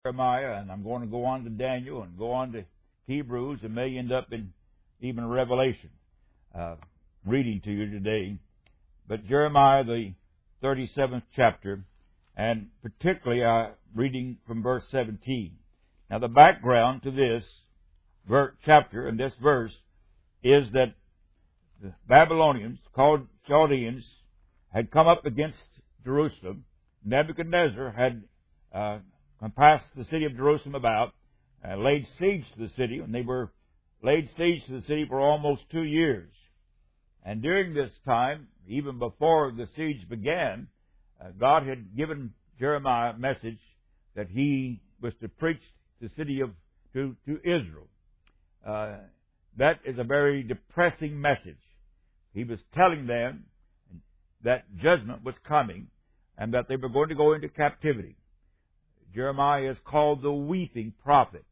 Jeremiah, and I'm going to go on to Daniel and go on to Hebrews, and may end up in even Revelation reading to you today. But Jeremiah, the 37th chapter, and particularly reading from verse 17. Now the background to this chapter and this verse is that the Babylonians, called Chaldeans, had come up against Jerusalem. Nebuchadnezzar had compassed the city of Jerusalem about, laid siege to the city, and they were laid siege to the city for almost 2 years. And during this time, even before the siege began, God had given Jeremiah a message that he was to preach the city to Israel. That is a very depressing message. He was telling them that judgment was coming and that they were going to go into captivity. Jeremiah is called the weeping prophet.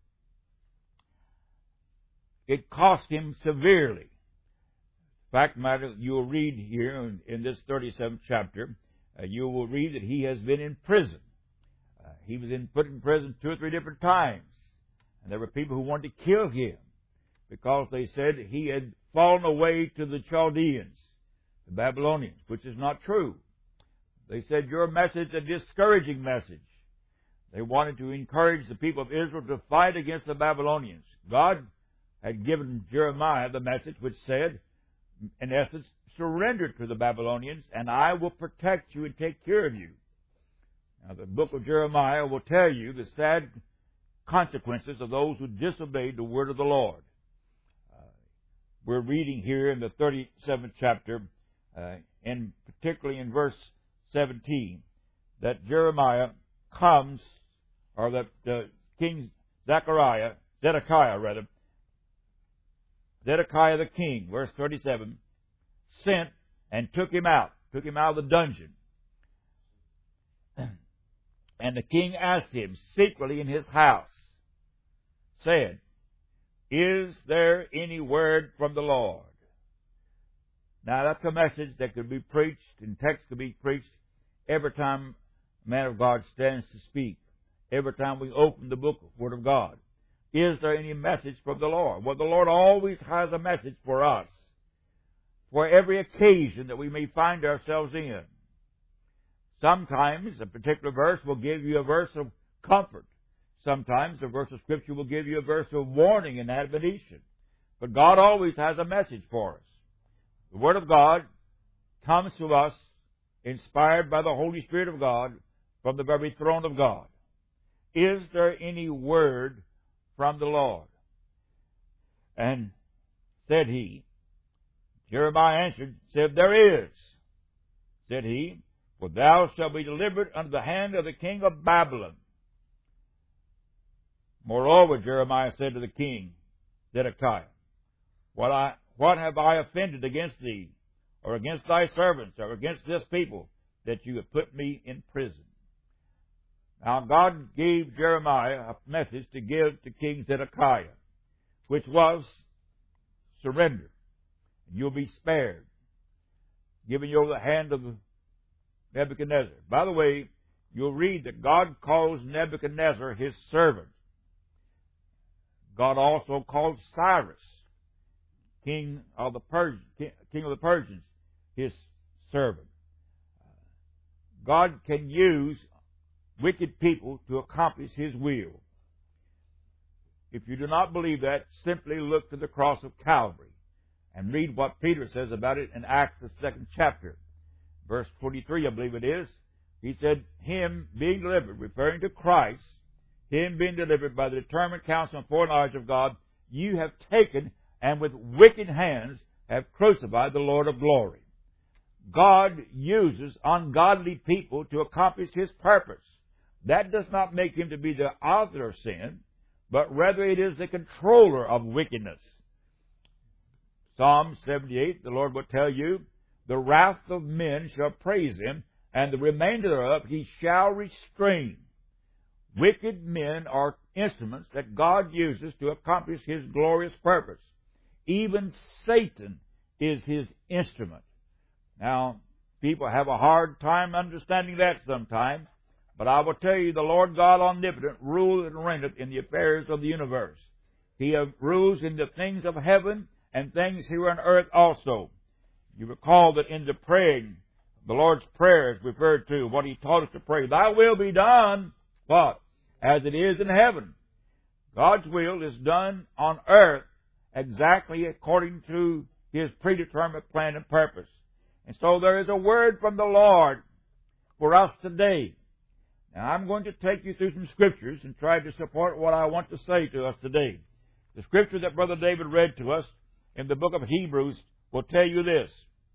It cost him severely. Fact of the matter, you will read here in this 37th chapter, you will read that he has been in prison. He was put in prison 2 or 3 different times. And there were people who wanted to kill him because they said he had fallen away to the Chaldeans, the Babylonians, which is not true. They said, your message is a discouraging message. They wanted to encourage the people of Israel to fight against the Babylonians. God had given Jeremiah the message which said, in essence, surrender to the Babylonians, and I will protect you and take care of you. Now, the book of Jeremiah will tell you the sad consequences of those who disobeyed the word of the Lord. We're reading here in the 37th chapter, and particularly in verse 17, that Jeremiah comes, or that King Zedekiah the king, verse 37, sent and took him out of the dungeon. And the king asked him secretly in his house, said, is there any word from the Lord? Now that's a message that could be preached, and text could be preached every time a man of God stands to speak, every time we open the book of Word of God. Is there any message from the Lord? Well, the Lord always has a message for us, for every occasion that we may find ourselves in. Sometimes a particular verse will give you a verse of comfort. Sometimes a verse of Scripture will give you a verse of warning and admonition. But God always has a message for us. The Word of God comes to us inspired by the Holy Spirit of God from the very throne of God. Is there any word from the Lord? And said he, Jeremiah answered, said, there is. Said he, for thou shalt be delivered unto the hand of the king of Babylon. Moreover, Jeremiah said to the king, Zedekiah, what have I offended against thee, or against thy servants, or against this people, that you have put me in prison? Now God gave Jeremiah a message to give to King Zedekiah, which was, surrender, and you'll be spared, giving you over the hand of Nebuchadnezzar. By the way, you'll read that God calls Nebuchadnezzar his servant. God also called Cyrus, king of the Persians, his servant. God can use wicked people to accomplish His will. If you do not believe that, simply look to the cross of Calvary and read what Peter says about it in Acts, the 2nd chapter. Verse 43, I believe it is. He said, him being delivered, referring to Christ, him being delivered by the determined counsel and foreknowledge of God, you have taken and with wicked hands have crucified the Lord of glory. God uses ungodly people to accomplish His purpose. That does not make Him to be the author of sin, but rather it is the controller of wickedness. Psalm 78, the Lord will tell you, the wrath of men shall praise Him, and the remainder thereof He shall restrain. Wicked men are instruments that God uses to accomplish His glorious purpose. Even Satan is His instrument. Now, people have a hard time understanding that sometimes, But I will tell you, the Lord God omnipotent ruleth and reigneth in the affairs of the universe. He rules in the things of heaven and things here on earth also. You recall that in the praying, the Lord's Prayer is referred to, what He taught us to pray. Thy will be done, what? As it is in heaven. God's will is done on earth exactly according to His predetermined plan and purpose. And so there is a word from the Lord for us today. Now I'm going to take you through some scriptures and try to support what I want to say to us today. The scripture that Brother David read to us in the book of Hebrews will tell you this.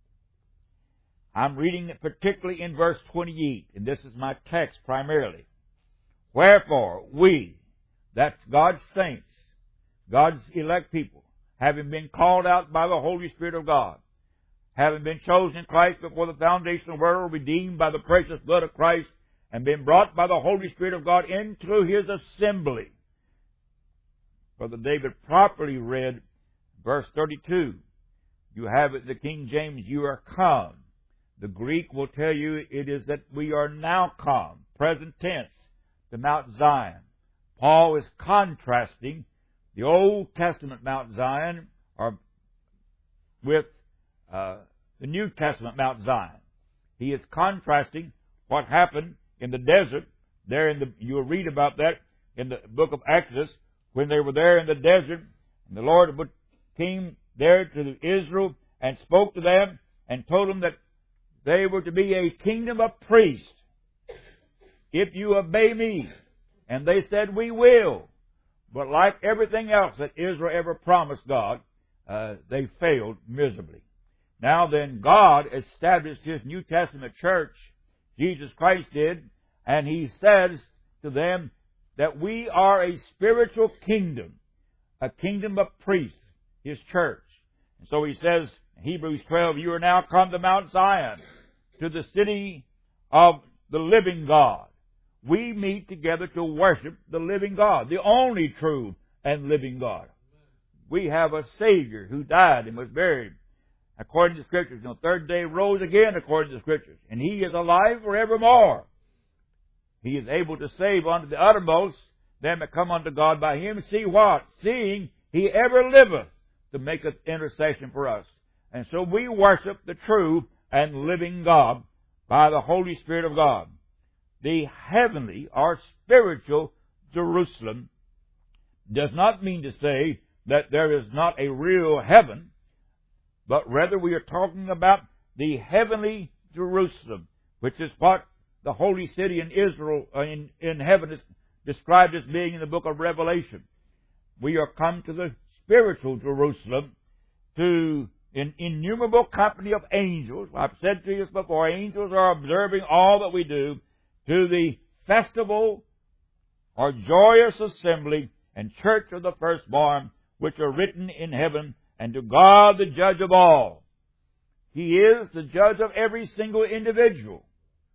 I'm reading it particularly in verse 28, and this is my text primarily. Wherefore we, that's God's saints, God's elect people, having been called out by the Holy Spirit of God, having been chosen in Christ before the foundation of the world, redeemed by the precious blood of Christ, and been brought by the Holy Spirit of God into His assembly. Brother David properly read verse 32. You have it in the King James, you are come. The Greek will tell you it is that we are now come, present tense, to Mount Zion. Paul is contrasting the Old Testament Mount Zion with the New Testament Mount Zion. He is contrasting what happened in the desert. You'll read about that in the book of Exodus, when they were there in the desert, and the Lord came there to Israel and spoke to them and told them that they were to be a kingdom of priests if you obey me. And they said, we will. But like everything else that Israel ever promised God, they failed miserably. Now then, God established His New Testament church, Jesus Christ did, and He says to them that we are a spiritual kingdom, a kingdom of priests, His church. And so He says, Hebrews 12, you are now come to Mount Zion, to the city of the living God. We meet together to worship the living God, the only true and living God. We have a Savior who died and was buried according to the Scriptures. And the third day rose again according to the Scriptures. And He is alive forevermore. He is able to save unto the uttermost them that come unto God by Him. See what? Seeing He ever liveth to make an intercession for us. And so we worship the true and living God by the Holy Spirit of God. The heavenly or spiritual Jerusalem does not mean to say that there is not a real heaven, but rather we are talking about the heavenly Jerusalem, which is what the holy city in Israel, in heaven, is described as being in the book of Revelation. We are come to the spiritual Jerusalem, to an innumerable company of angels. I've said to you this before, angels are observing all that we do, to the festival or joyous assembly and church of the firstborn, which are written in heaven, and to God the judge of all. He is the judge of every single individual.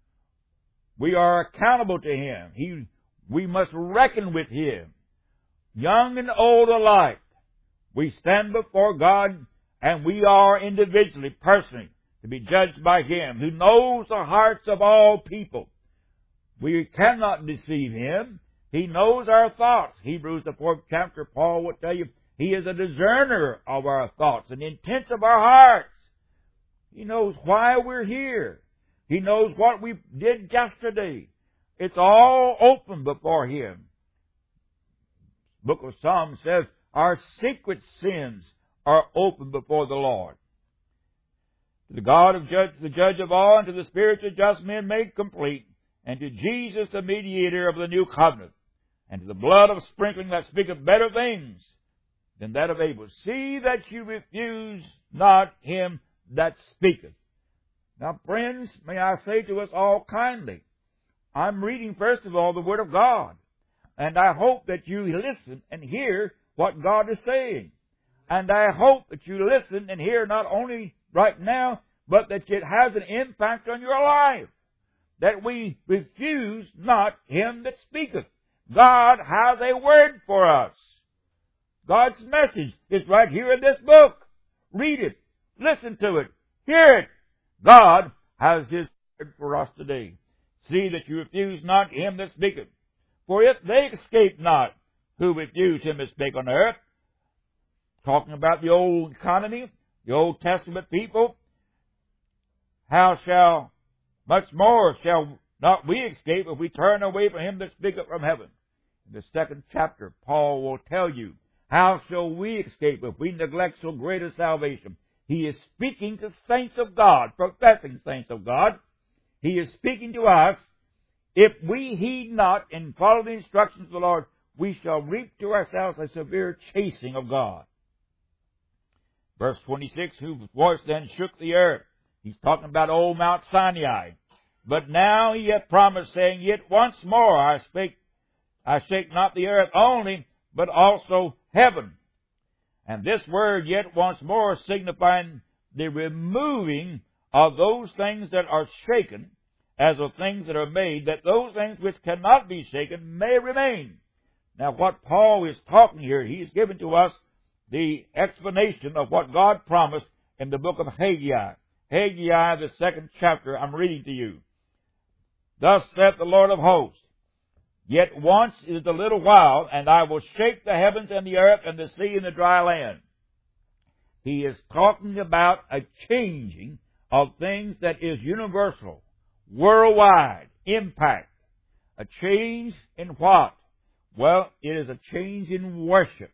We are accountable to Him. We must reckon with Him. Young and old alike, we stand before God, and we are individually, personally, to be judged by Him, who knows the hearts of all people. We cannot deceive Him. He knows our thoughts. Hebrews, the 4th chapter, Paul will tell you, He is a discerner of our thoughts and intents of our hearts. He knows why we're here. He knows what we did yesterday. It's all open before Him. The book of Psalms says, our secret sins are open before the Lord. To the God of the judge of all, and to the spirits of just men made complete, and to Jesus, the mediator of the new covenant, and to the blood of sprinkling that speaketh better things than that of Abel. See that you refuse not Him that speaketh. Now, friends, may I say to us all kindly, I'm reading, first of all, the Word of God. And I hope that you listen and hear what God is saying. And I hope that you listen and hear not only right now, but that it has an impact on your life. That we refuse not Him that speaketh. God has a word for us. God's message is right here in this book. Read it. Listen to it. Hear it. God has His word for us today. See that you refuse not him that speaketh. For if they escape not who refuse him that spake on earth, talking about the old economy, the Old Testament people, how shall much more shall not we escape if we turn away from him that speaketh from heaven? In the 2nd chapter, Paul will tell you, how shall we escape if we neglect so great a salvation? He is speaking to saints of God, professing saints of God. He is speaking to us. If we heed not and follow the instructions of the Lord, we shall reap to ourselves a severe chasing of God. Verse 26, whose voice then shook the earth. He's talking about old Mount Sinai. But now he hath promised, saying, Yet once more I shake not the earth only, but also heaven. And this word, yet once more, signifying the removing of those things that are shaken, as of things that are made, that those things which cannot be shaken may remain. Now what Paul is talking here, he's given to us the explanation of what God promised in the book of Haggai. Haggai, the 2nd chapter, I'm reading to you. Thus saith the Lord of hosts, Yet once is a little while, and I will shake the heavens and the earth and the sea and the dry land. He is talking about a changing of things that is universal, worldwide, impact. A change in what? Well, it is a change in worship.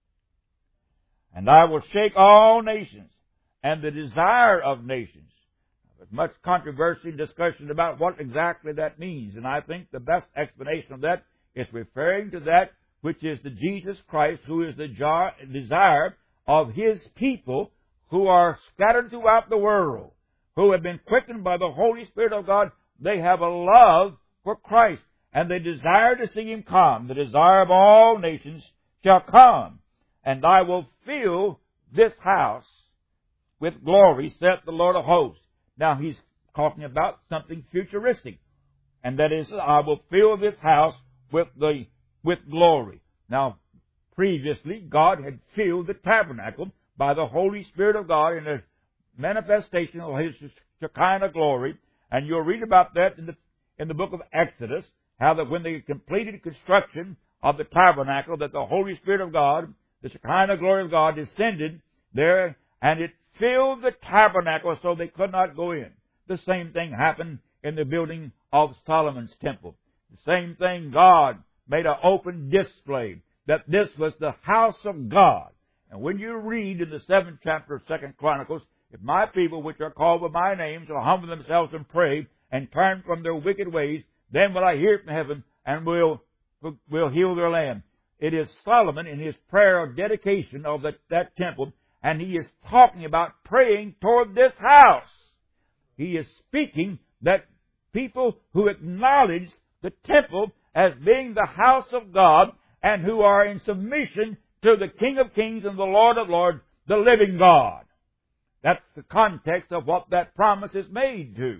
And I will shake all nations, and the desire of nations. There's much controversy and discussion about what exactly that means, and I think the best explanation of that is referring to that which is the Jesus Christ, who is the desire of His people who are scattered throughout the world, who have been quickened by the Holy Spirit of God. They have a love for Christ, and they desire to see Him come. The desire of all nations shall come, and I will fill this house with glory, saith the Lord of hosts. Now, he's talking about something futuristic, and that is, I will fill this house with glory. Now, previously, God had filled the tabernacle by the Holy Spirit of God in a manifestation of His Shekinah glory, and you'll read about that in the book of Exodus, how that when they completed construction of the tabernacle, that the Holy Spirit of God, the Shekinah glory of God, descended there, and it filled the tabernacle so they could not go in. The same thing happened in the building of Solomon's temple. The same thing, God made an open display that this was the house of God. And when you read in the 7th chapter of 2nd Chronicles, if my people which are called by my name shall humble themselves and pray and turn from their wicked ways, then will I hear from heaven and will heal their land. It is Solomon in his prayer of dedication of that temple, and he is talking about praying toward this house. He is speaking that people who acknowledge the temple as being the house of God and who are in submission to the King of Kings and the Lord of Lords, the living God. That's the context of what that promise is made to.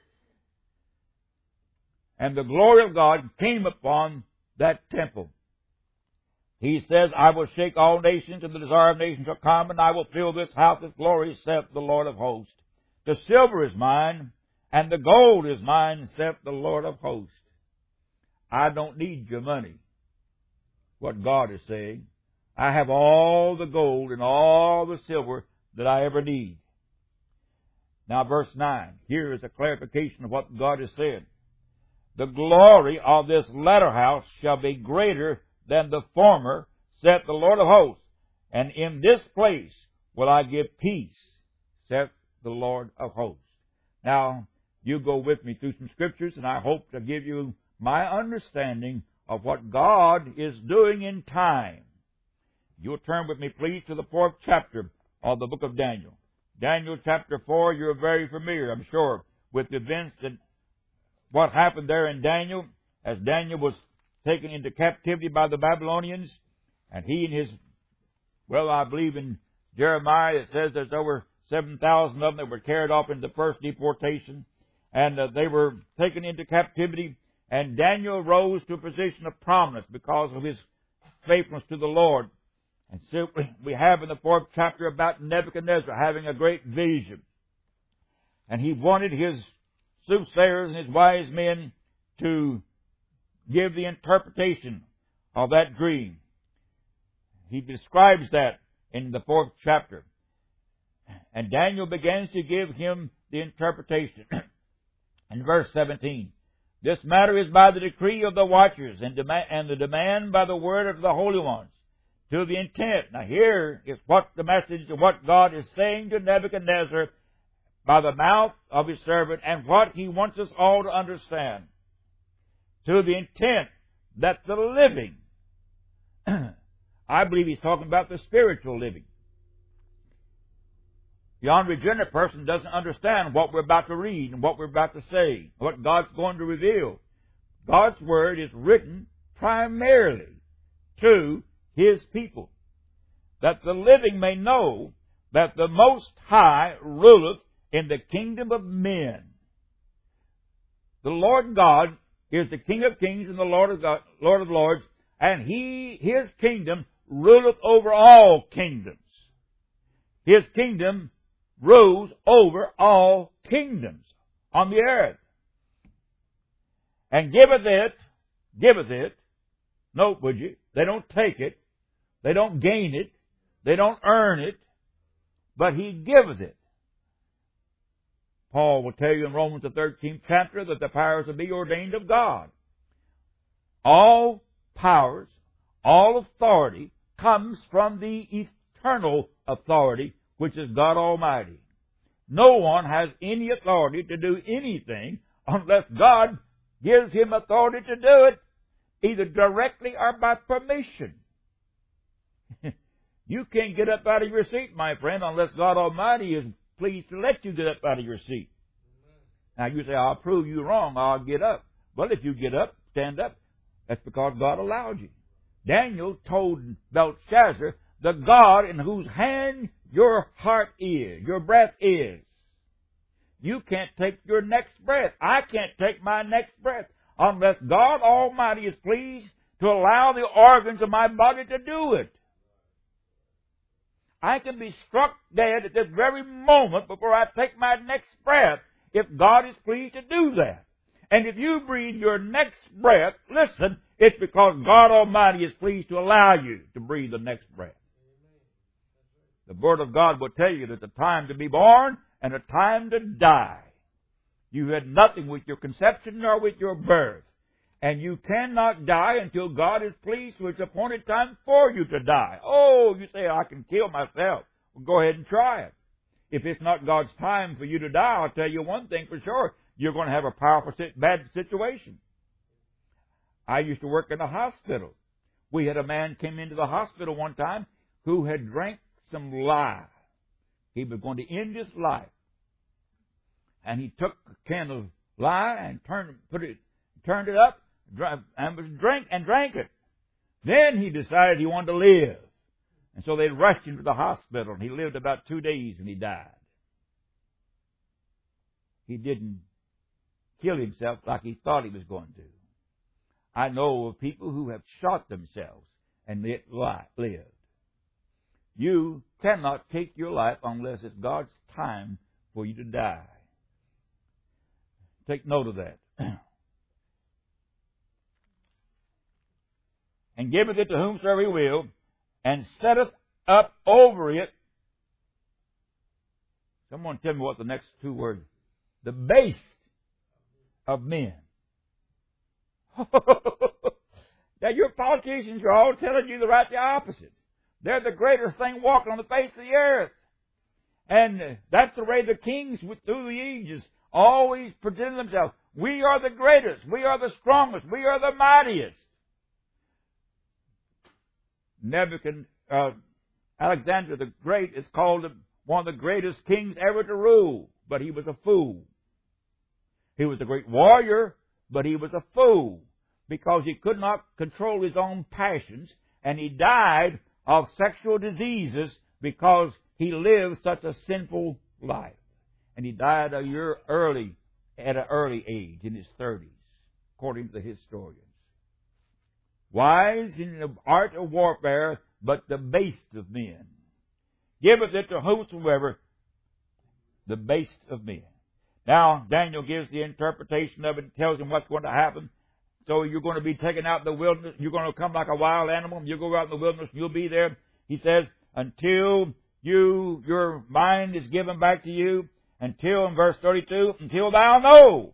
And the glory of God came upon that temple. He says, I will shake all nations, and the desire of nations shall come, and I will fill this house with glory, saith the Lord of hosts. The silver is mine, and the gold is mine, saith the Lord of hosts. I don't need your money, what God is saying. I have all the gold and all the silver that I ever need. Now verse 9, here is a clarification of what God has said. The glory of this latter house shall be greater than the former, saith the Lord of hosts. And in this place will I give peace, saith the Lord of hosts. Now, you go with me through some scriptures, and I hope to give you my understanding of what God is doing in time. You'll turn with me, please, to the 4th chapter of the book of Daniel. Daniel chapter 4, you're very familiar, I'm sure, with the events that what happened there in Daniel, as Daniel was taken into captivity by the Babylonians, and he and his, well, I believe in Jeremiah it says there's over 7,000 of them that were carried off in the first deportation, and they were taken into captivity, and Daniel rose to a position of prominence because of his faithfulness to the Lord. And so we have in the 4th chapter about Nebuchadnezzar having a great vision. And he wanted his soothsayers and his wise men to give the interpretation of that dream. He describes that in the 4th chapter. And Daniel begins to give him the interpretation. In verse 17, this matter is by the decree of the watchers and the demand by the word of the holy ones, to the intent. Now here is what the message of what God is saying to Nebuchadnezzar by the mouth of his servant, and what he wants us all to understand. To the intent that the living, I believe he's talking about the spiritual living. The unregenerate person doesn't understand what we're about to read and what we're about to say, what God's going to reveal. God's Word is written primarily to His people, that the living may know that the Most High ruleth in the kingdom of men. The Lord God is the King of kings and the Lord of lords, and His kingdom ruleth over all kingdoms. His kingdom rules over all kingdoms on the earth. And giveth it, note would you, they don't take it, they don't gain it, they don't earn it, but He giveth it. Paul will tell you in Romans the 13th chapter that the powers will be ordained of God. All powers, all authority comes from the eternal authority, which is God Almighty. No one has any authority to do anything unless God gives him authority to do it, either directly or by permission. You can't get up out of your seat, my friend, unless God Almighty is pleased to let you get up out of your seat. Now you say, I'll prove you wrong, I'll get up. Well, if you get up, stand up, that's because God allowed you. Daniel told Belshazzar, the God in whose hand your heart is, your breath is. You can't take your next breath. I can't take my next breath unless God Almighty is pleased to allow the organs of my body to do it. I can be struck dead at this very moment before I take my next breath if God is pleased to do that. And if you breathe your next breath, listen, it's because God Almighty is pleased to allow you to breathe the next breath. The Word of God will tell you there's a time to be born and a time to die. You had nothing with your conception nor with your birth. And you cannot die until God is pleased with the appointed time for you to die. Oh, you say, I can kill myself. Well, go ahead and try it. If it's not God's time for you to die, I'll tell you one thing for sure. You're going to have a powerful, bad situation. I used to work in a hospital. We had a man came into the hospital one time who had drank some lye. He was going to end his life. And he took a can of lye and turned it up, and drank it. Then he decided he wanted to live. And so they rushed him to the hospital, and he lived about 2 days, and he died. He didn't kill himself like he thought he was going to. I know of people who have shot themselves and yet lived. You cannot take your life unless it's God's time for you to die. Take note of that. And giveth it to whomsoever he will, and setteth up over it. Someone tell me what the next two words. The base of men. Now your politicians are all telling you the opposite. They're the greatest thing walking on the face of the earth. And that's the way the kings through the ages always presented themselves. We are the greatest. We are the strongest. We are the mightiest. Alexander the Great is called one of the greatest kings ever to rule, but he was a fool. He was a great warrior, but he was a fool because he could not control his own passions, and he died of sexual diseases because he lived such a sinful life. And he died a year early, at an early age, in his 30s, according to the historians. Wise in the art of warfare, but the base of men. Giveth it to whomsoever, the base of men. Now, Daniel gives the interpretation of it and tells him what's going to happen. So you're going to be taken out in the wilderness. You're going to come like a wild animal. You'll go out in the wilderness and you'll be there. He says, until your mind is given back to you, until, in verse 32, until thou know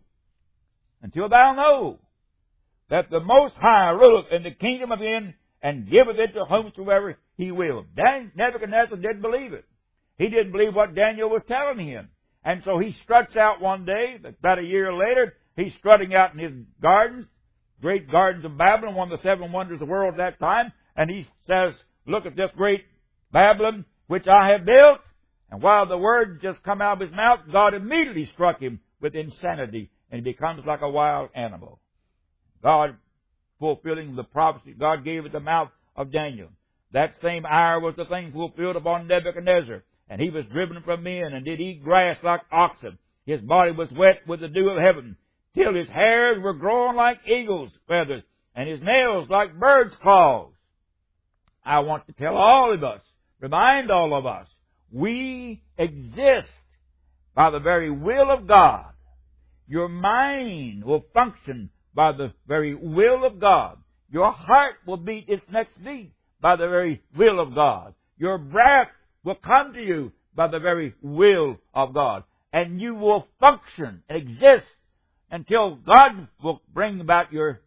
that the Most High ruleth in the kingdom of men and giveth it to whomsoever he will. Nebuchadnezzar didn't believe it. He didn't believe what Daniel was telling him. And so he struts out one day, about a year later, he's strutting out in his gardens, great gardens of Babylon, one of the 7 wonders of the world at that time, and he says, look at this great Babylon which I have built. And while the words just come out of his mouth, God immediately struck him with insanity, and he becomes like a wild animal. God fulfilling the prophecy God gave at the mouth of Daniel. That same hour was the thing fulfilled upon Nebuchadnezzar. And he was driven from men and did eat grass like oxen. His body was wet with the dew of heaven, till his hairs were growing like eagle's feathers, and his nails like bird's claws. I want to tell all of us, remind all of us, we exist by the very will of God. Your mind will function by the very will of God. Your heart will beat its next beat by the very will of God. Your breath will come to you by the very will of God. And you will function, exist, until God will bring about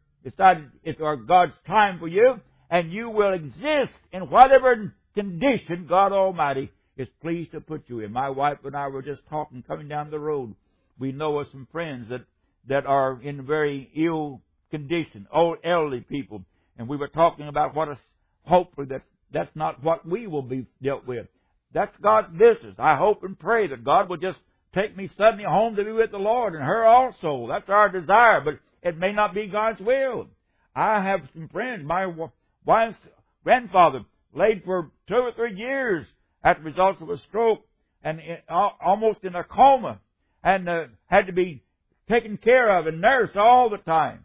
it's God's time for you, and you will exist in whatever condition God Almighty is pleased to put you in. My wife and I were just talking, coming down the road. We know of some friends that are in very ill condition, old elderly people, and we were talking about what is hopefully that's not what we will be dealt with. That's God's business. I hope and pray that God will just take me suddenly home to be with the Lord and her also. That's our desire, but it may not be God's will. I have some friends. My wife's grandfather laid for 2 or 3 years as a result of a stroke and almost in a coma, and had to be taken care of and nursed all the time.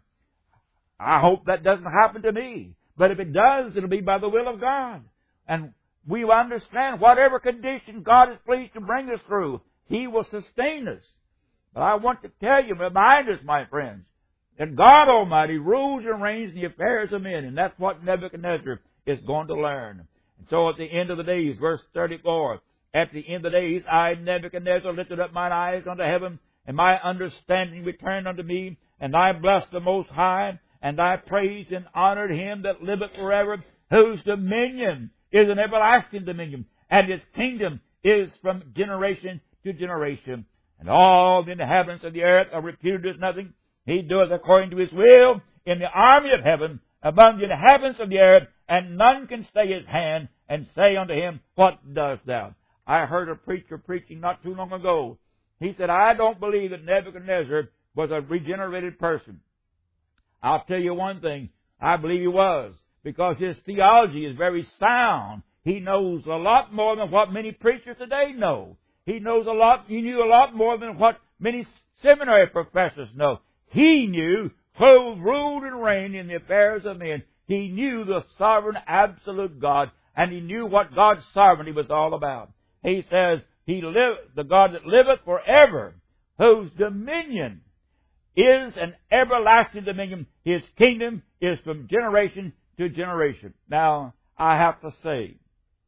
I hope that doesn't happen to me. But if it does, it'll be by the will of God. And we will understand whatever condition God is pleased to bring us through, He will sustain us. But I want to tell you, remind us, my friends, that God Almighty rules and reigns in the affairs of men, and that's what Nebuchadnezzar is going to learn. And so at the end of the days, verse 34, at the end of the days, I, Nebuchadnezzar, lifted up mine eyes unto heaven, and my understanding returned unto me, and I blessed the Most High, and I praised and honored Him that liveth forever, whose dominion is an everlasting dominion, and His kingdom is from generation to generation. And all the inhabitants of the earth are reputed as nothing. He doeth according to His will in the army of heaven, among the inhabitants of the earth, and none can stay His hand and say unto Him, What dost thou? I heard a preacher preaching not too long ago. He said, I don't believe that Nebuchadnezzar was a regenerated person. I'll tell you one thing, I believe he was, because his theology is very sound. He knows a lot more than what many preachers today know. He knew a lot more than what many seminary professors know. He knew who ruled and reigned in the affairs of men. He knew the sovereign, absolute God, and he knew what God's sovereignty was all about. He says, the God that liveth forever, whose dominion is an everlasting dominion. His kingdom is from generation to generation. Now, I have to say,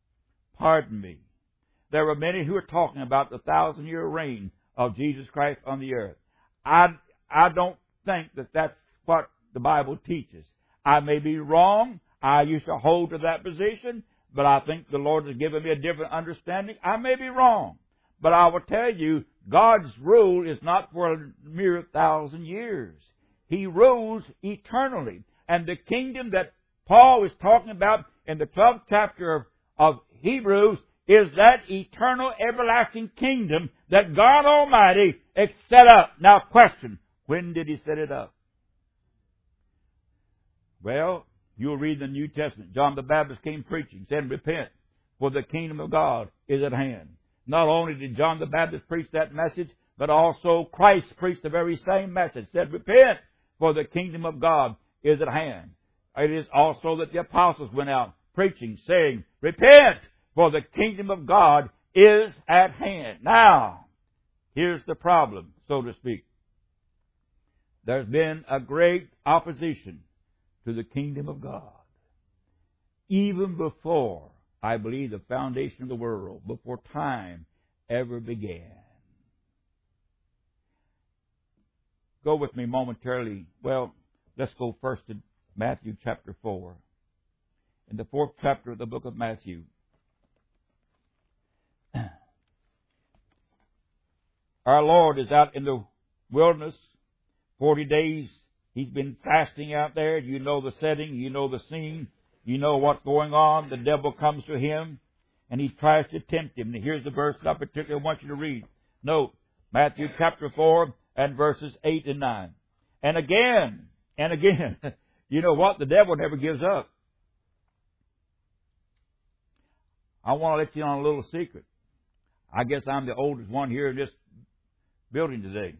pardon me, there were many who are talking about the 1,000-year reign of Jesus Christ on the earth. I don't think that that's what the Bible teaches. I may be wrong. I used to hold to that position, but I think the Lord has given me a different understanding. I may be wrong. But I will tell you, God's rule is not for a mere 1,000 years. He rules eternally. And the kingdom that Paul is talking about in the 12th chapter of Hebrews is that eternal, everlasting kingdom that God Almighty has set up. Now, question, when did He set it up? Well, you'll read the New Testament. John the Baptist came preaching, said, Repent, for the kingdom of God is at hand. Not only did John the Baptist preach that message, but also Christ preached the very same message, said, Repent, for the kingdom of God is at hand. It is also that the apostles went out preaching, saying, Repent, for the kingdom of God is at hand. Now, here's the problem. so to speak. There's been a great opposition to the kingdom of God. Even before, I believe, the foundation of the world, before time ever began. Go with me momentarily. Well, let's go first to Matthew chapter 4. In the 4th chapter of the book of Matthew. Our Lord is out in the wilderness. 40 days He's been fasting out there. You know the setting. You know the scene. You know what's going on. The devil comes to Him and he tries to tempt Him. And here's the verse that I particularly want you to read. Note, Matthew chapter 4 and verses 8 and 9. And again, you know what? The devil never gives up. I want to let you on a little secret. I guess I'm the oldest one here in this building today.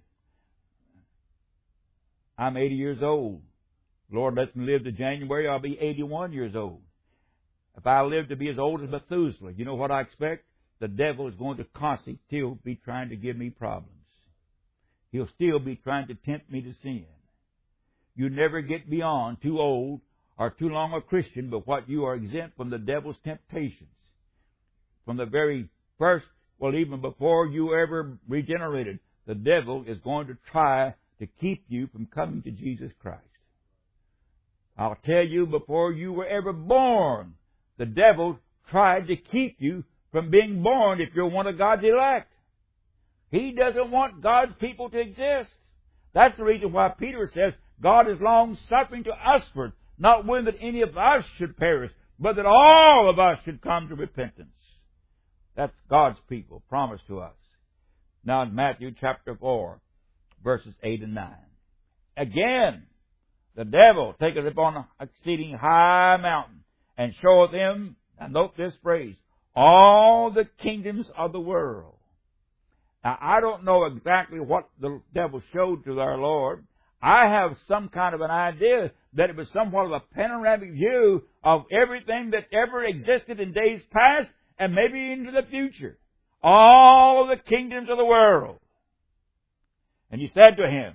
I'm 80 years old. Lord lets me live to January, I'll be 81 years old. If I live to be as old as Methuselah, you know what I expect? The devil is going to constantly still be trying to give me problems. He'll still be trying to tempt me to sin. You never get beyond too old or too long a Christian, but what you are exempt from the devil's temptations. From the very first, well, even before you ever regenerated, the devil is going to try to keep you from coming to Jesus Christ. I'll tell you, before you were ever born, the devil tried to keep you from being born if you're one of God's elect. He doesn't want God's people to exist. That's the reason why Peter says, God is long-suffering to usward, not willing that any of us should perish, but that all of us should come to repentance. That's God's people, promised to us. Now in Matthew chapter 4, verses 8 and 9. Again, the devil taketh upon an exceeding high mountain, and showeth him, and note this phrase, all the kingdoms of the world. Now, I don't know exactly what the devil showed to our Lord. I have some kind of an idea that it was somewhat of a panoramic view of everything that ever existed in days past and maybe into the future. All the kingdoms of the world. And he said to him,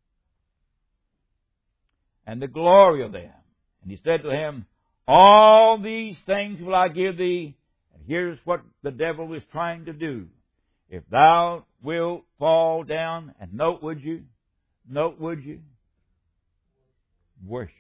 and the glory of them. And he said to him, all these things will I give thee. And here's what the devil is trying to do. If thou wilt fall down, and note would you, worship.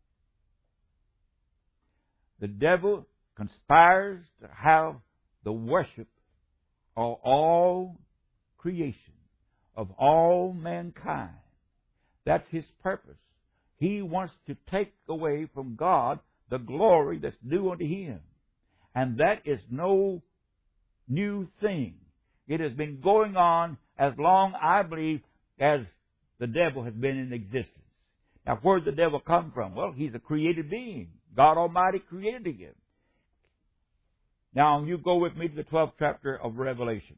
The devil conspires to have the worship of all creation, of all mankind. That's his purpose. He wants to take away from God the glory that's due unto Him. And that is no new thing. It has been going on as long, I believe, as the devil has been in existence. Now, where did the devil come from? Well, he's a created being. God Almighty created him. Now, you go with me to the 12th chapter of Revelation.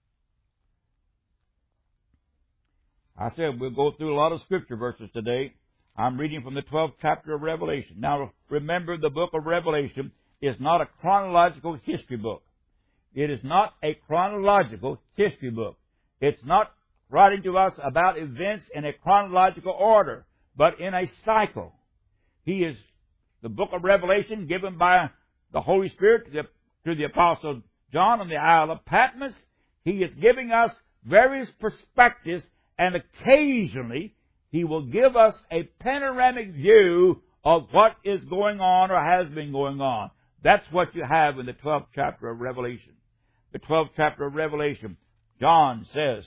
I said we'll go through a lot of scripture verses today. I'm reading from the 12th chapter of Revelation. Now, remember, the book of Revelation is not a chronological history book. It is not a chronological history book. It's not writing to us about events in a chronological order, but in a cycle. He is the book of Revelation given by the Holy Spirit to the Apostle John on the Isle of Patmos. He is giving us various perspectives, and occasionally He will give us a panoramic view of what is going on or has been going on. That's what you have in the 12th chapter of Revelation. The 12th chapter of Revelation, John says,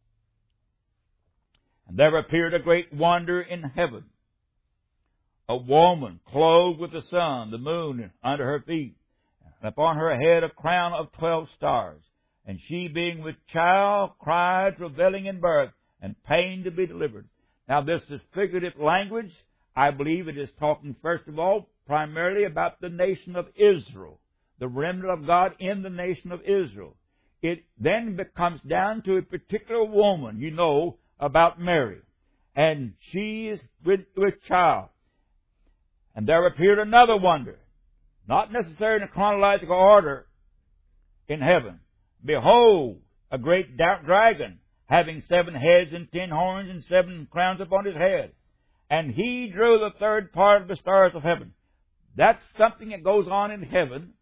and there appeared a great wonder in heaven, a woman clothed with the sun, the moon under her feet, and upon her head a crown of 12 stars. And she, being with child, cried, travailing in birth, and pain to be delivered. Now, this is figurative language. I believe it is talking, first of all, primarily about the nation of Israel, the remnant of God in the nation of Israel. It then comes down to a particular woman, you know, about Mary. And she is with child. And there appeared another wonder, not necessarily in a chronological order, in heaven. Behold, a great dragon, having 7 heads and 10 horns and 7 crowns upon his head. And he drew the third part of the stars of heaven. That's something that goes on in heaven.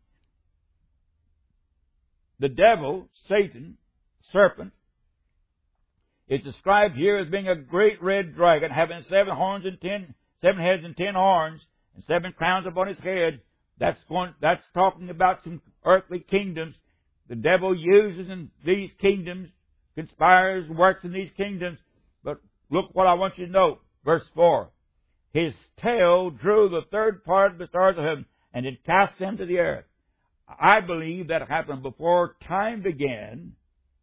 The devil, Satan, serpent, is described here as being a great red dragon, having 7 heads and 10 horns, and 7 crowns upon his head. That's talking about some earthly kingdoms. The devil uses in these kingdoms, conspires, works in these kingdoms. But look what I want you to note. Verse 4. His tail drew the third part of the stars of heaven, and it cast them to the earth. I believe that happened before time began,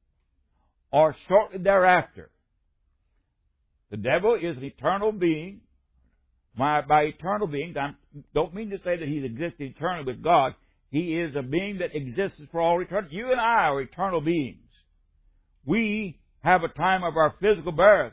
or shortly thereafter. The devil is an eternal being. By eternal beings, I don't mean to say that he's existed eternally with God. He is a being that exists for all eternity. You and I are eternal beings. We have a time of our physical birth,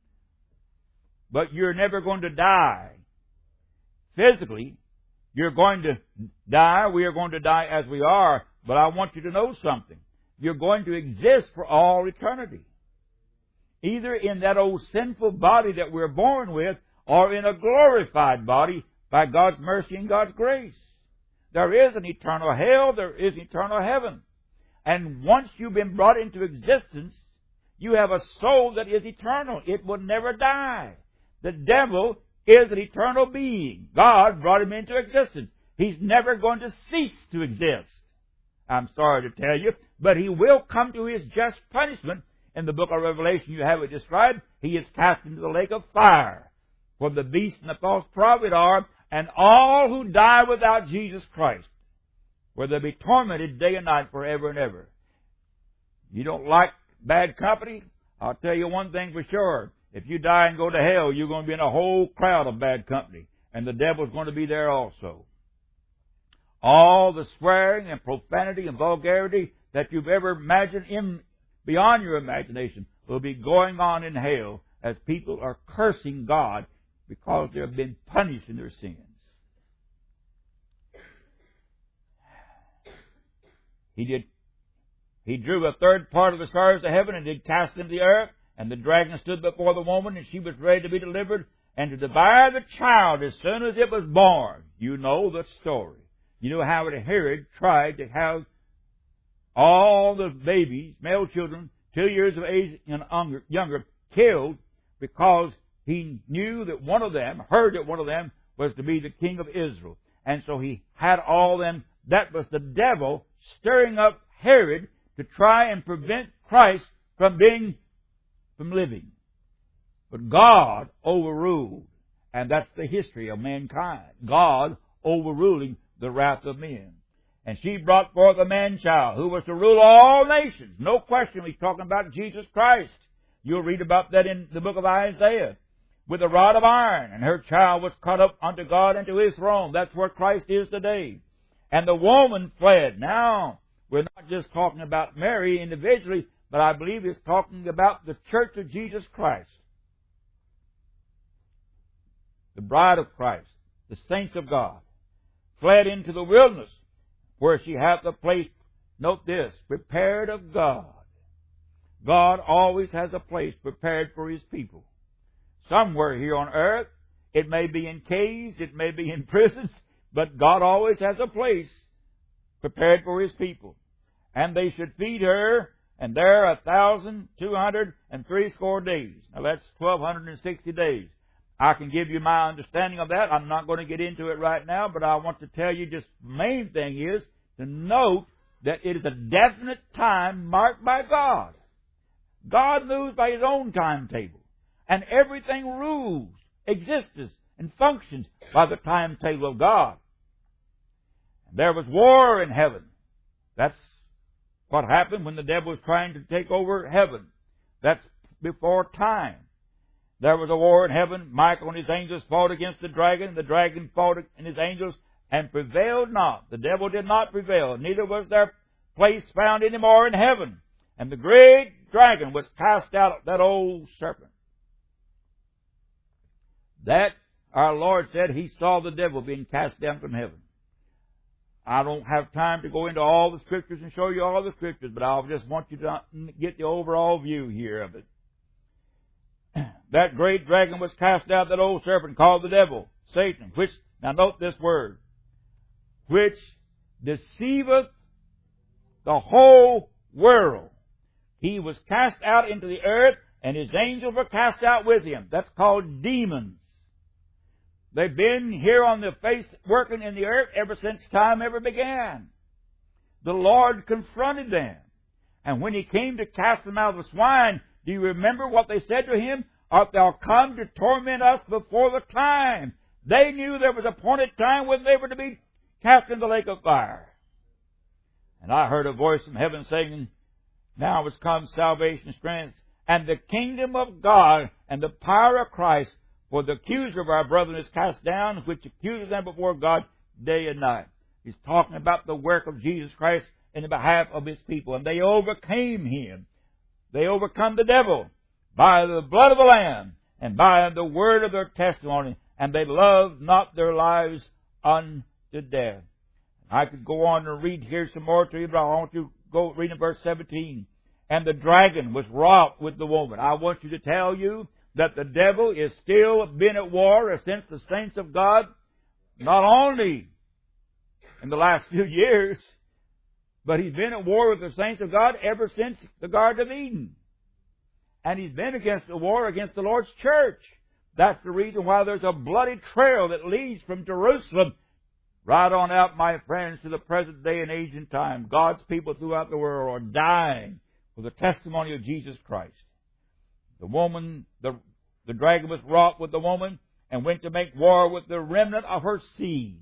but you're never going to die. Physically, you're going to die. We are going to die as we are, but I want you to know something. You're going to exist for all eternity. Either in that old sinful body that we're born with, or in a glorified body by God's mercy and God's grace. There is an eternal hell, there is eternal heaven. And once you've been brought into existence, you have a soul that is eternal. It will never die. The devil is an eternal being. God brought him into existence. He's never going to cease to exist. I'm sorry to tell you, but he will come to his just punishment. In the book of Revelation, you have it described. He is cast into the lake of fire, where the beast and the false prophet are, and all who die without Jesus Christ, where they'll be tormented day and night forever and ever. You don't like bad company? I'll tell you one thing for sure. If you die and go to hell, you're going to be in a whole crowd of bad company, and the devil's going to be there also. All the swearing and profanity and vulgarity that you've ever imagined beyond your imagination will be going on in hell as people are cursing God because they have been punished in their sins. He drew a third part of the stars of heaven and did cast them to the earth, and the dragon stood before the woman, and she was ready to be delivered and to devour the child as soon as it was born. You know the story. You know how Herod tried to have all the babies, male children, 2 years of age and younger, killed because he knew that heard that one of them was to be the king of Israel. And so he had all them. That was the devil stirring up Herod to try and prevent Christ from living. But God overruled. And that's the history of mankind. God overruling the wrath of men. And she brought forth a man-child who was to rule all nations. No question, he's talking about Jesus Christ. You'll read about that in the book of Isaiah. With a rod of iron, and her child was caught up unto God and to His throne. That's where Christ is today. And the woman fled. Now, we're not just talking about Mary individually, but I believe it's talking about the church of Jesus Christ. The bride of Christ, the saints of God, fled into the wilderness, where she hath a place, note this, prepared of God. God always has a place prepared for His people. Somewhere here on earth, it may be in caves, it may be in prisons, but God always has a place prepared for His people. And they should feed her, and there 1,260 days. Now that's 1,260 days. I can give you my understanding of that. I'm not going to get into it right now, but I want to tell you just the main thing is to note that it is a definite time marked by God. God moves by His own timetable. And everything rules, exists, and functions by the timetable of God. There was war in heaven. That's what happened when the devil was trying to take over heaven. That's before time. There was a war in heaven. Michael and his angels fought against the dragon. The dragon fought and his angels and prevailed not. The devil did not prevail. Neither was there place found any more in heaven. And the great dragon was cast out, that old serpent. That, our Lord said, He saw the devil being cast down from heaven. I don't have time to go into all the Scriptures and show you all the Scriptures, but I just want you to get the overall view here of it. That great dragon was cast out, that old serpent called the devil, Satan, which, now note this word, which deceiveth the whole world. He was cast out into the earth, and his angels were cast out with him. That's called demons. They've been here on the face, working in the earth ever since time ever began. The Lord confronted them. And when He came to cast them out of the swine, do you remember what they said to Him? Art thou come to torment us before the time? They knew there was an appointed time when they were to be cast into the lake of fire. And I heard a voice from heaven saying, now is come salvation, strength, and the kingdom of God, and the power of Christ. For the accuser of our brethren is cast down, which accuses them before God day and night. He's talking about the work of Jesus Christ in the behalf of His people. And they overcame Him. They overcome the devil by the blood of the Lamb and by the word of their testimony. And they loved not their lives unto death. I could go on and read here some more to you, but I want you to go read in verse 17. And the dragon was wroth with the woman. I want you to tell you that the devil is still been at war since the saints of God, not only in the last few years, but he's been at war with the saints of God ever since the Garden of Eden. And he's been against the war against the Lord's church. That's the reason why there's a bloody trail that leads from Jerusalem right on out, my friends, to the present day and age and time. God's people throughout the world are dying for the testimony of Jesus Christ. The woman, the dragon was wroth with the woman and went to make war with the remnant of her seed.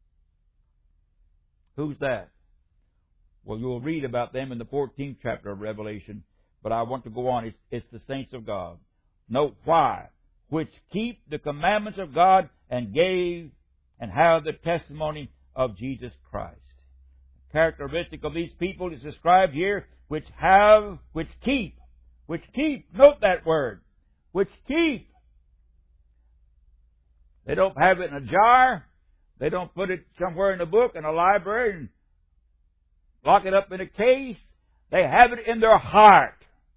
Who's that? Well, you'll read about them in the 14th chapter of Revelation, but I want to go on. It's the saints of God. Note why. Which keep the commandments of God and gave and have the testimony of Jesus Christ. The characteristic of these people is described here, which keep. Note that word. Which keep. They don't have it in a jar. They don't put it somewhere in a book, in a library, and lock it up in a case. They have it in their heart.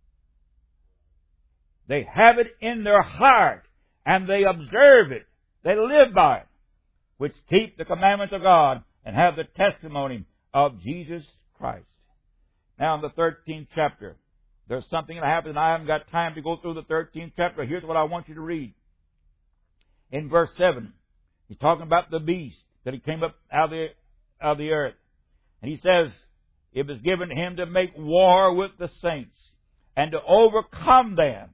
They have it in their heart, and they observe it. They live by it. Which keep the commandments of God and have the testimony of Jesus Christ. Now in the 13th chapter, there's something that happens, and I haven't got time to go through the 13th chapter. Here's what I want you to read. In verse 7, he's talking about the beast that he came up out of the earth. And he says, it was given to him to make war with the saints and to overcome them.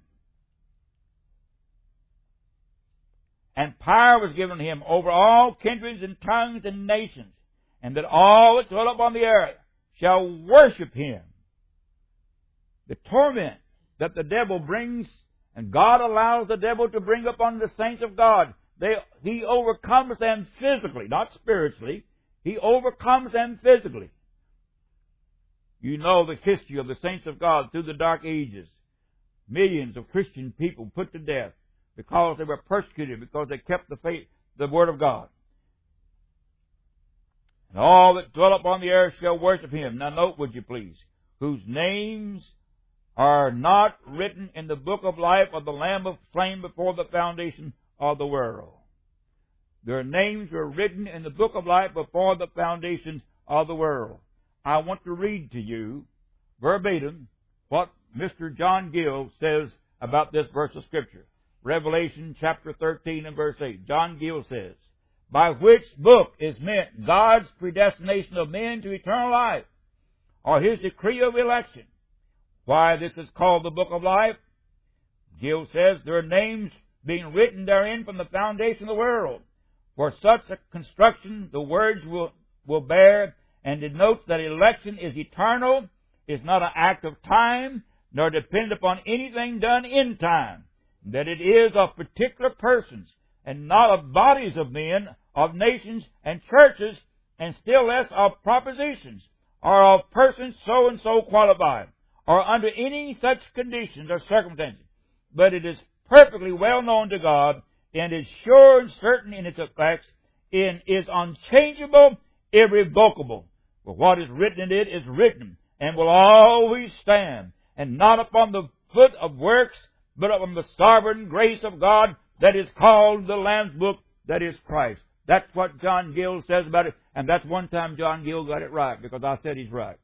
And power was given to him over all kindreds and tongues and nations, and that all that dwell upon the earth shall worship him. The torment that the devil brings, and God allows the devil to bring upon the saints of God, he overcomes them physically, not spiritually. He overcomes them physically. You know the history of the saints of God through the Dark Ages. Millions of Christian people put to death because they were persecuted, because they kept the faith, the Word of God. And all that dwell upon the earth shall worship him. Now note, would you please, whose names are not written in the book of life of the Lamb of slain before the foundation of the world. Their names were written in the book of life before the foundations of the world. I want to read to you verbatim what Mr. John Gill says about this verse of Scripture. Revelation chapter 13 and verse 8. John Gill says, by which book is meant God's predestination of men to eternal life, or His decree of election. Why this is called the book of life? Gill says, their names being written therein from the foundation of the world. For such a construction the words will bear, and denotes that election is eternal, is not an act of time, nor depend upon anything done in time, that it is of particular persons, and not of bodies of men, of nations and churches, and still less of propositions, or of persons so and so qualified, or under any such conditions or circumstances. But it is perfectly well known to God, and is sure and certain in its effects, and is unchangeable irrevocable. For what is written in it is written, and will always stand, and not upon the foot of works, but upon the sovereign grace of God that is called the Lamb's Book, that is Christ. That's what John Gill says about it, and that's one time John Gill got it right, because I said he's right.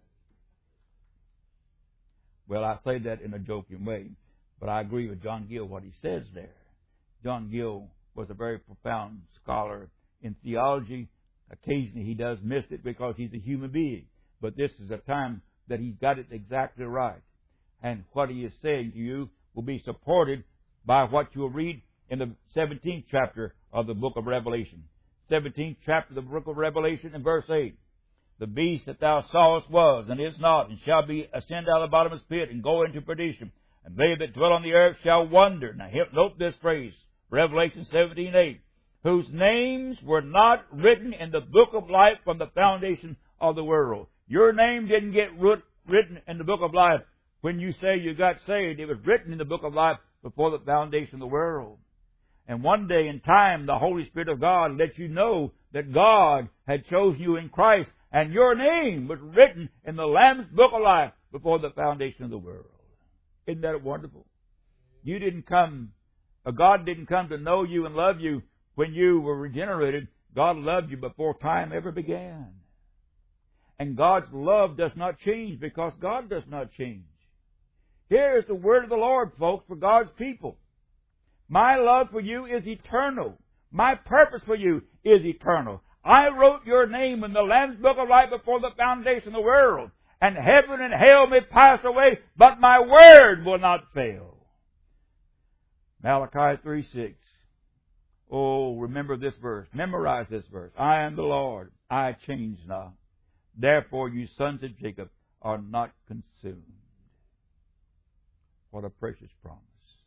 Well, I say that in a joking way, but I agree with John Gill, what he says there. John Gill was a very profound scholar in theology. Occasionally he does miss it because he's a human being. But this is a time that he's got it exactly right. And what he is saying to you will be supported by what you'll read in the 17th chapter of the book of Revelation. 17th chapter of the book of Revelation and verse 8. The beast that thou sawest was, and is not, and shall be ascend out of the bottomless pit, and go into perdition. And they that dwell on the earth shall wonder. Now note this phrase, Revelation 17:8. Whose names were not written in the book of life from the foundation of the world. Your name didn't get written in the book of life when you say you got saved. It was written in the book of life before the foundation of the world. And one day in time, the Holy Spirit of God let you know that God had chosen you in Christ, and your name was written in the Lamb's Book of Life before the foundation of the world. Isn't that wonderful? You didn't come, God didn't come to know you and love you when you were regenerated. God loved you before time ever began. And God's love does not change because God does not change. Here is the word of the Lord, folks, for God's people. My love for you is eternal. My purpose for you is eternal. I wrote your name in the Lamb's Book of Life before the foundation of the world. And heaven and hell may pass away, but my word will not fail. Malachi 3:6. Oh, remember this verse. Memorize this verse. I am the Lord. I change not. Therefore, you sons of Jacob are not consumed. What a precious promise.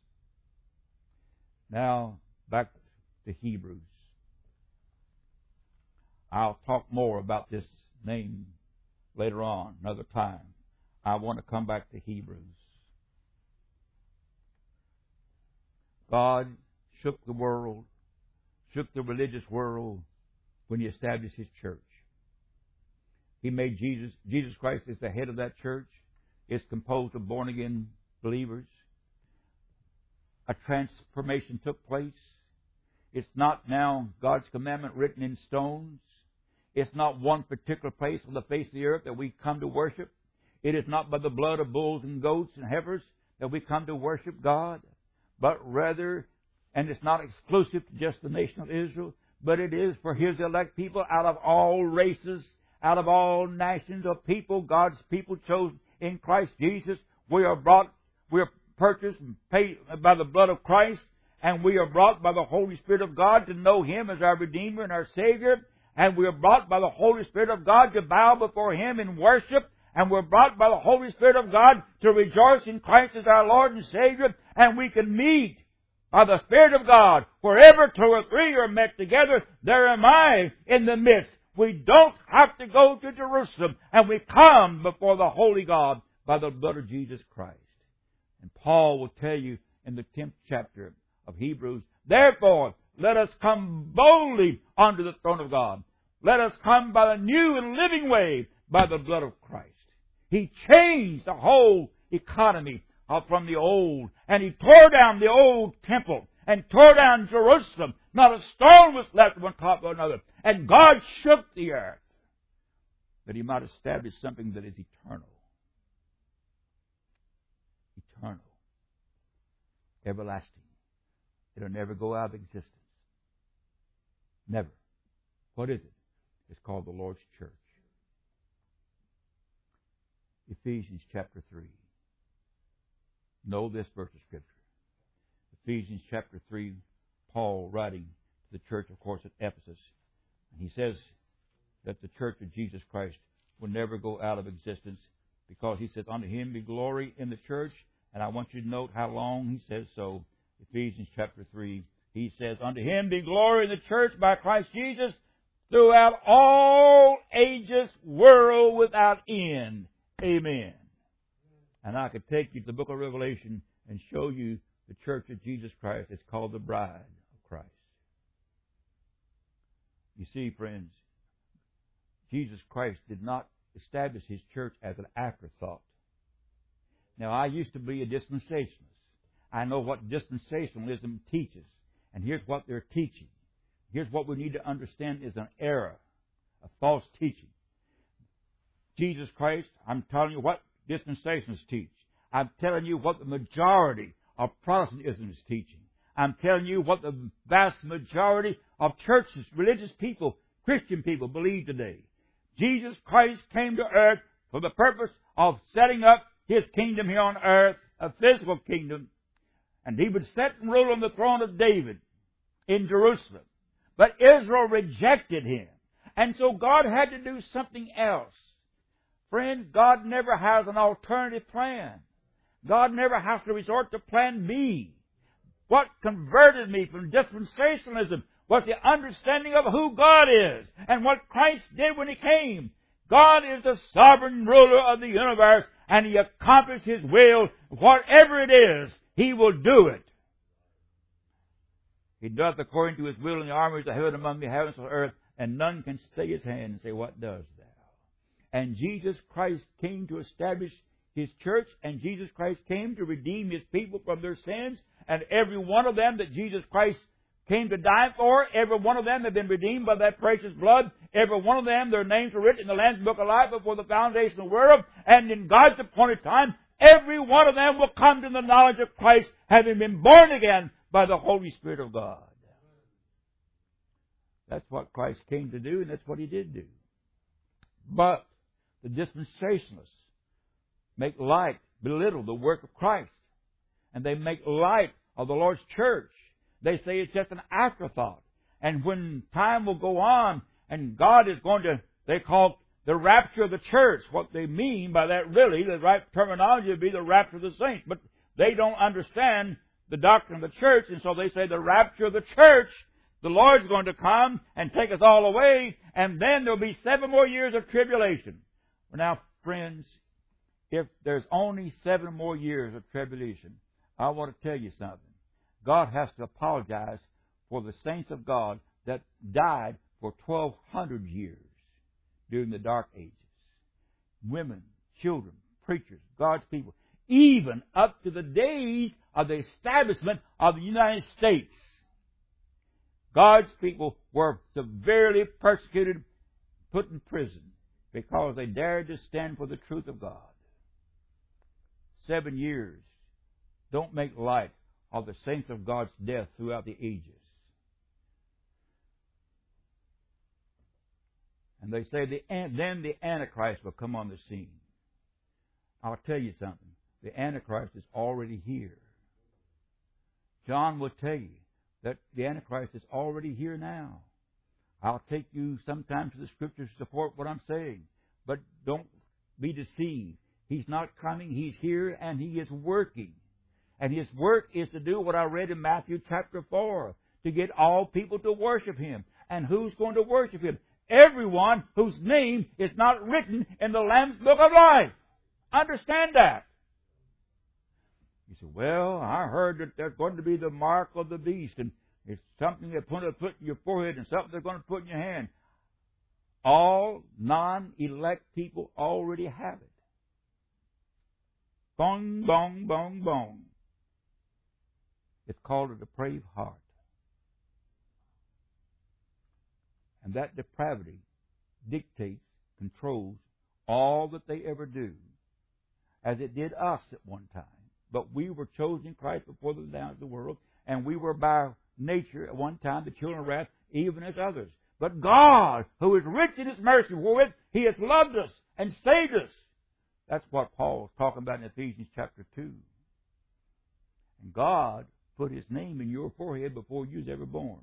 Now, back to Hebrews. I'll talk more about this name later on, another time. I want to come back to Hebrews. God shook the world, shook the religious world when He established His church. He made Jesus Christ is the head of that church. It's composed of born-again believers. A transformation took place. It's not now God's commandment written in stones. It's not one particular place on the face of the earth that we come to worship. It is not by the blood of bulls and goats and heifers that we come to worship God, but rather, and it's not exclusive to just the nation of Israel, but it is for His elect people out of all races, out of all nations of people, God's people chosen in Christ Jesus. We are purchased and paid by the blood of Christ, and we are brought by the Holy Spirit of God to know Him as our Redeemer and our Savior, and we are brought by the Holy Spirit of God to bow before Him in worship, and we're brought by the Holy Spirit of God to rejoice in Christ as our Lord and Savior, and we can meet by the Spirit of God. Wherever two or three are met together, there am I in the midst. We don't have to go to Jerusalem, and we come before the Holy God by the blood of Jesus Christ. And Paul will tell you in the 10th chapter of Hebrews, therefore, let us come boldly unto the throne of God. Let us come by the new and living way by the blood of Christ. He changed the whole economy from the old, and He tore down the old temple and tore down Jerusalem. Not a stone was left one top of another. And God shook the earth that He might establish something that is eternal. Eternal. Everlasting. It'll never go out of existence. Never. What is it? It's called the Lord's church. Ephesians chapter 3. Know this verse of Scripture. Ephesians chapter 3, Paul writing to the church, of course, at Ephesus. And he says that the church of Jesus Christ will never go out of existence because he says, unto Him be glory in the church. And I want you to note how long he says so. Ephesians chapter 3, he says, unto Him be glory in the church by Christ Jesus throughout all ages, world without end. Amen. And I could take you to the book of Revelation and show you the church of Jesus Christ. It's called the bride of Christ. You see, friends, Jesus Christ did not establish His church as an afterthought. Now, I used to be a dispensationalist. I know what dispensationalism teaches. And here's what they're teaching. Here's what we need to understand is an error, a false teaching. Jesus Christ, I'm telling you what dispensationalists teach. I'm telling you what the majority of Protestantism is teaching. I'm telling you what the vast majority of churches, religious people, Christian people believe today. Jesus Christ came to earth for the purpose of setting up His kingdom here on earth, a physical kingdom, and He would sit and rule on the throne of David in Jerusalem. But Israel rejected Him. And so God had to do something else. Friend, God never has an alternative plan. God never has to resort to plan B. What converted me from dispensationalism was the understanding of who God is and what Christ did when He came. God is the sovereign ruler of the universe, and He accomplished His will. Whatever it is, He will do it. He doth according to His will in the armies of heaven among the heavens and earth, and none can stay His hand and say, "What does thou?" And Jesus Christ came to establish His church, and Jesus Christ came to redeem His people from their sins, and every one of them that Jesus Christ came to die for, every one of them have been redeemed by that precious blood. Every one of them, their names were written in the Lamb's Book of Life before the foundation of the world, and in God's appointed time, every one of them will come to the knowledge of Christ, having been born again by the Holy Spirit of God. That's what Christ came to do, and that's what He did do. But the dispensationalists make light, belittle the work of Christ. And they make light of the Lord's church. They say it's just an afterthought. And when time will go on and God is going to, they call the rapture of the church. What they mean by that really, the right terminology would be the rapture of the saints. But they don't understand the doctrine of the church, and so they say the rapture of the church, the Lord's going to come and take us all away, and then there'll be 7 more years of tribulation. Well, now, friends, if there's only 7 more years of tribulation, I want to tell you something. God has to apologize for the saints of God that died for 1,200 years during the dark ages. Women, children, preachers, God's people, even up to the days of the establishment of the United States. God's people were severely persecuted, put in prison, because they dared to stand for the truth of God. 7 years don't make light of the saints of God's death throughout the ages. And they say then the Antichrist will come on the scene. I'll tell you something. The Antichrist is already here. John will tell you that the Antichrist is already here now. I'll take you sometimes to the Scriptures to support what I'm saying. But don't be deceived. He's not coming. He's here and He is working. And His work is to do what I read in Matthew chapter 4, to get all people to worship Him. And who's going to worship Him? Everyone whose name is not written in the Lamb's Book of Life. Understand that. You say, well, I heard that there's going to be the mark of the beast, and it's something they're going to put in your forehead and something they're going to put in your hand. All non-elect people already have it. Bong, bong, bong, bong. It's called a depraved heart. And that depravity dictates, controls all that they ever do, as it did us at one time. But we were chosen in Christ before the foundation of the world, and we were by nature at one time the children of wrath, even as others. But God, who is rich in His mercy, wherewith He has loved us and saved us. That's what Paul was talking about in Ephesians chapter 2. And God put His name in your forehead before you was ever born.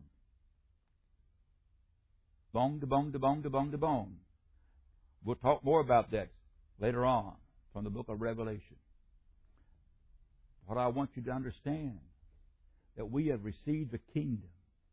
Bong to bong to bong to bong to bong. We'll talk more about that later on from the book of Revelation. What I want you to understand, that we have received the kingdom.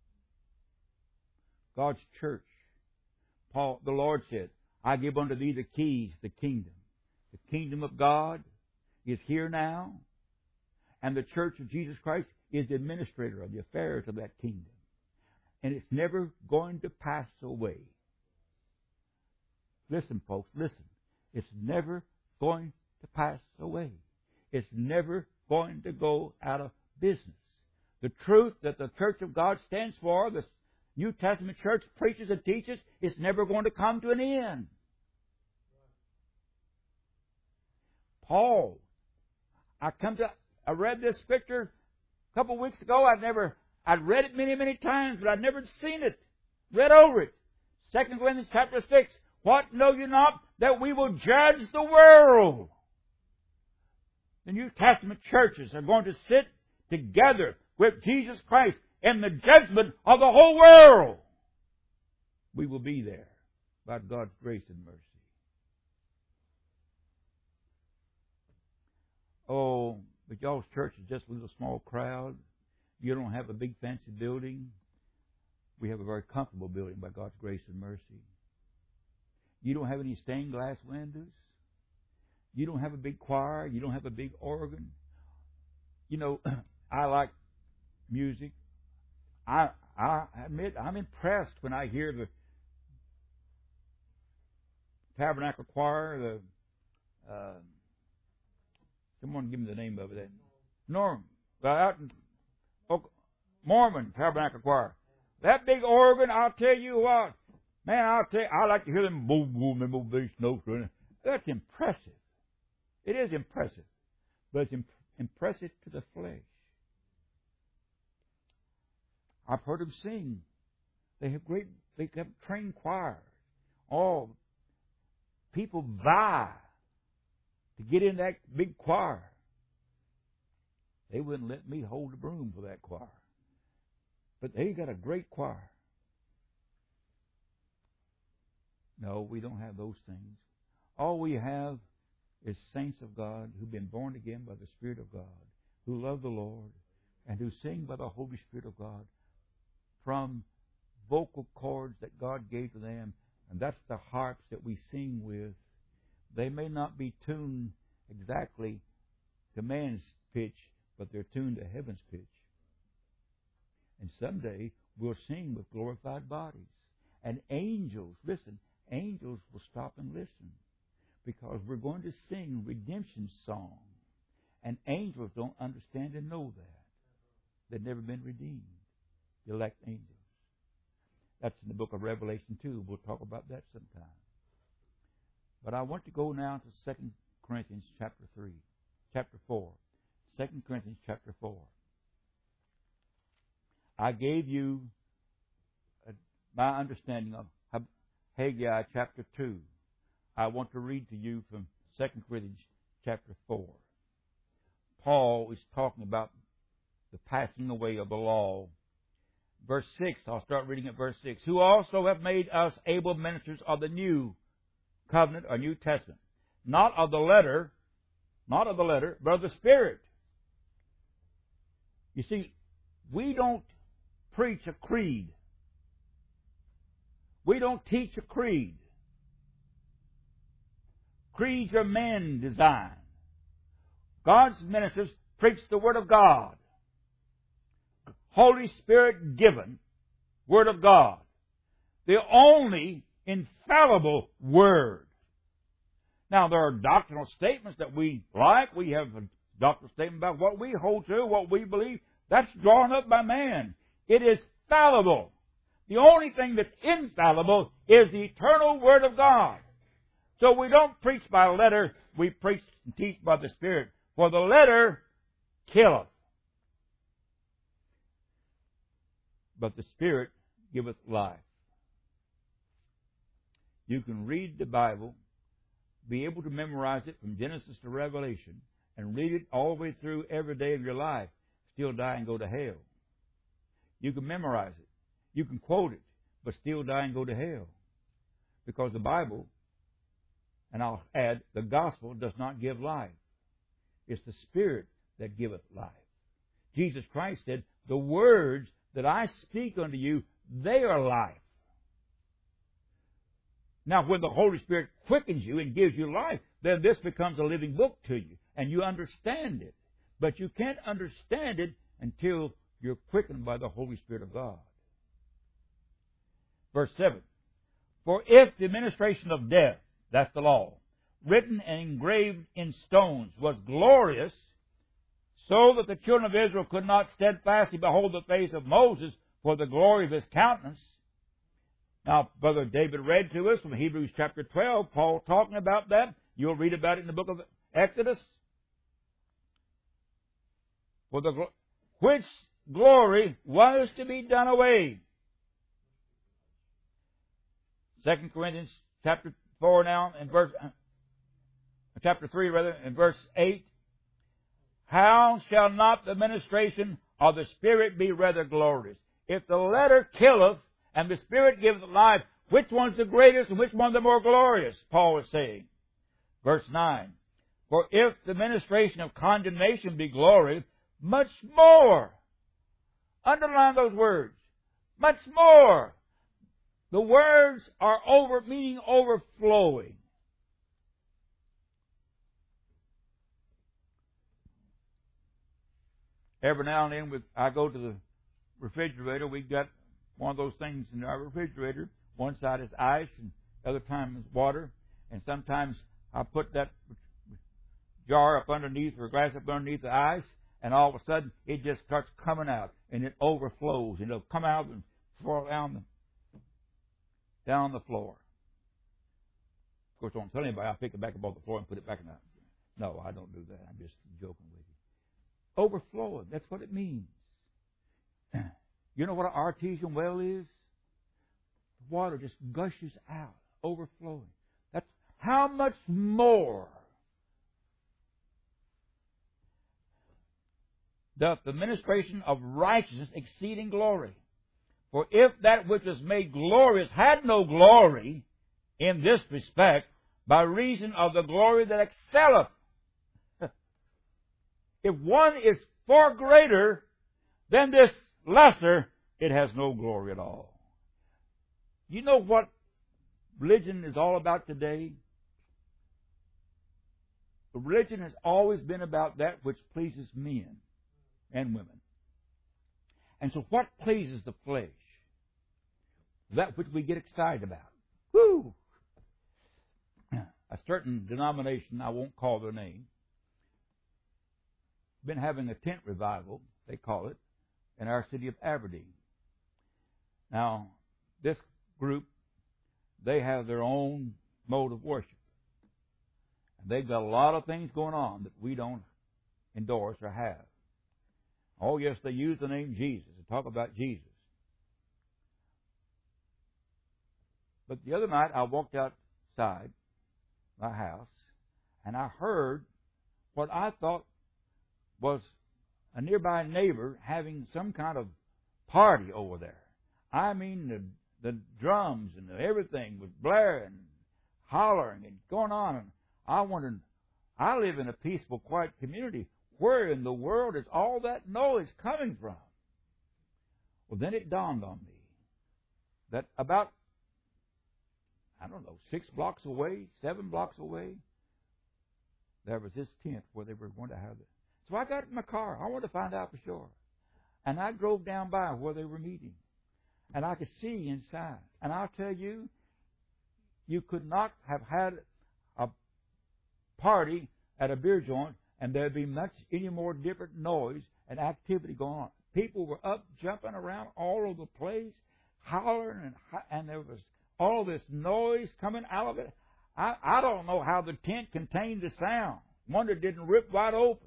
God's church. The Lord said, I give unto thee the keys, the kingdom. The kingdom of God is here now, and the church of Jesus Christ is the administrator of the affairs of that kingdom. And it's never going to pass away. Listen, folks, listen. It's never going to pass away. It's never going to go out of business. The truth that the Church of God stands for, the New Testament church preaches and teaches, is never going to come to an end. Paul, I read this scripture a couple of weeks ago. I'd read it many, many times, but I'd never seen it. Read over it. 2 Corinthians chapter 6. What know you not? That we will judge the world. The New Testament churches are going to sit together with Jesus Christ in the judgment of the whole world. We will be there by God's grace and mercy. Oh, but y'all's church is just a little small crowd. You don't have a big fancy building. We have a very comfortable building by God's grace and mercy. You don't have any stained glass windows. You don't have a big choir. You don't have a big organ. You know, I like music. I admit I'm impressed when I hear the Tabernacle Choir, someone give me the name of it. Norm. Out in Mormon Tabernacle Choir. That big organ, I'll tell you what. Man, I like to hear them boom, boom, them old bass notes. That's impressive. It is impressive. But it's impressive to the flesh. I've heard them sing. They have trained choirs. Oh, people vie to get in that big choir. They wouldn't let me hold the broom for that choir. But they got a great choir. No, we don't have those things. All we have is saints of God who've been born again by the Spirit of God, who love the Lord, and who sing by the Holy Spirit of God from vocal cords that God gave to them. And that's the harps that we sing with. They may not be tuned exactly to man's pitch, but they're tuned to heaven's pitch. And someday we'll sing with glorified bodies. And angels, listen, angels will stop and listen, because we're going to sing redemption song. And angels don't understand and know that. They've never been redeemed. The elect angels. That's in the book of Revelation 2. We'll talk about that sometime. But I want to go now to 2 Corinthians chapter 4. 2 Corinthians chapter 4. I gave you my understanding of Haggai chapter 2. I want to read to you from 2 Corinthians chapter 4. Paul is talking about the passing away of the law. Verse 6, I'll start reading at verse 6. Who also have made us able ministers of the new covenant or New Testament. Not of the letter, but of the Spirit. You see, we don't preach a creed. We don't teach a creed. Creeds are man-designed. God's ministers preach the Word of God. Holy Spirit given Word of God. The only infallible Word. Now, there are doctrinal statements that we like. We have a doctrinal statement about what we hold to, what we believe. That's drawn up by man. It is fallible. The only thing that's infallible is the eternal Word of God. So we don't preach by letter, we preach and teach by the Spirit. For the letter killeth, but the Spirit giveth life. You can read the Bible, be able to memorize it from Genesis to Revelation, and read it all the way through every day of your life, still die and go to hell. You can memorize it. You can quote it, but still die and go to hell. Because the Bible, and I'll add, the gospel does not give life. It's the Spirit that giveth life. Jesus Christ said, the words that I speak unto you, they are life. Now, when the Holy Spirit quickens you and gives you life, then this becomes a living book to you, and you understand it. But you can't understand it until you're quickened by the Holy Spirit of God. Verse 7. For if the administration of death, that's the law, written and engraved in stones, was glorious, so that the children of Israel could not steadfastly behold the face of Moses for the glory of his countenance. Now, Brother David read to us from Hebrews chapter 12, Paul talking about that. You'll read about it in the book of Exodus. For the which glory was to be done away. 2 Corinthians chapter 4 now, in chapter 3 rather, in verse 8. How shall not the ministration of the Spirit be rather glorious? If the letter killeth and the Spirit giveth life, which one's the greatest and which one the more glorious? Paul is saying. Verse 9. For if the ministration of condemnation be glorious, much more. Underline those words. Much more. The words are meaning overflowing. Every now and then I go to the refrigerator. We've got one of those things in our refrigerator. One side is ice and the other time is water. And sometimes I put that jar up underneath or glass up underneath the ice, and all of a sudden it just starts coming out and it overflows and it'll come out and fall down the floor. Of course, I don't tell anybody. I pick it back up off the floor and put it back in the... No, I don't do that. I'm just joking with you. Overflowing. That's what it means. You know what an artesian well is? The water just gushes out, overflowing. That's how much more doth the ministration of righteousness exceeding glory. For if that which was made glorious had no glory in this respect, by reason of the glory that excelleth. If one is far greater than this lesser, it has no glory at all. You know what religion is all about today? Religion has always been about that which pleases men and women. And so what pleases the flesh? That which we get excited about. Woo! A certain denomination, I won't call their name, been having a tent revival, they call it, in our city of Aberdeen. Now, this group, they have their own mode of worship. And they've got a lot of things going on that we don't endorse or have. Oh, yes, they use the name Jesus and talk about Jesus. But the other night, I walked outside my house, and I heard what I thought was a nearby neighbor having some kind of party over there. I mean, the drums and everything was blaring, hollering, and going on. And I wondered, I live in a peaceful, quiet community. Where in the world is all that noise coming from? Well, then it dawned on me that about, 6 blocks away, 7 blocks away, there was this tent where they were going to have it. So I got in my car. I wanted to find out for sure. And I drove down by where they were meeting. And I could see inside. And I'll tell you, you could not have had a party at a beer joint and there'd be much any more different noise and activity going on. People were up, jumping around all over the place, hollering, and there was all this noise coming out of it. I don't know how the tent contained the sound. Wonder it didn't rip wide open.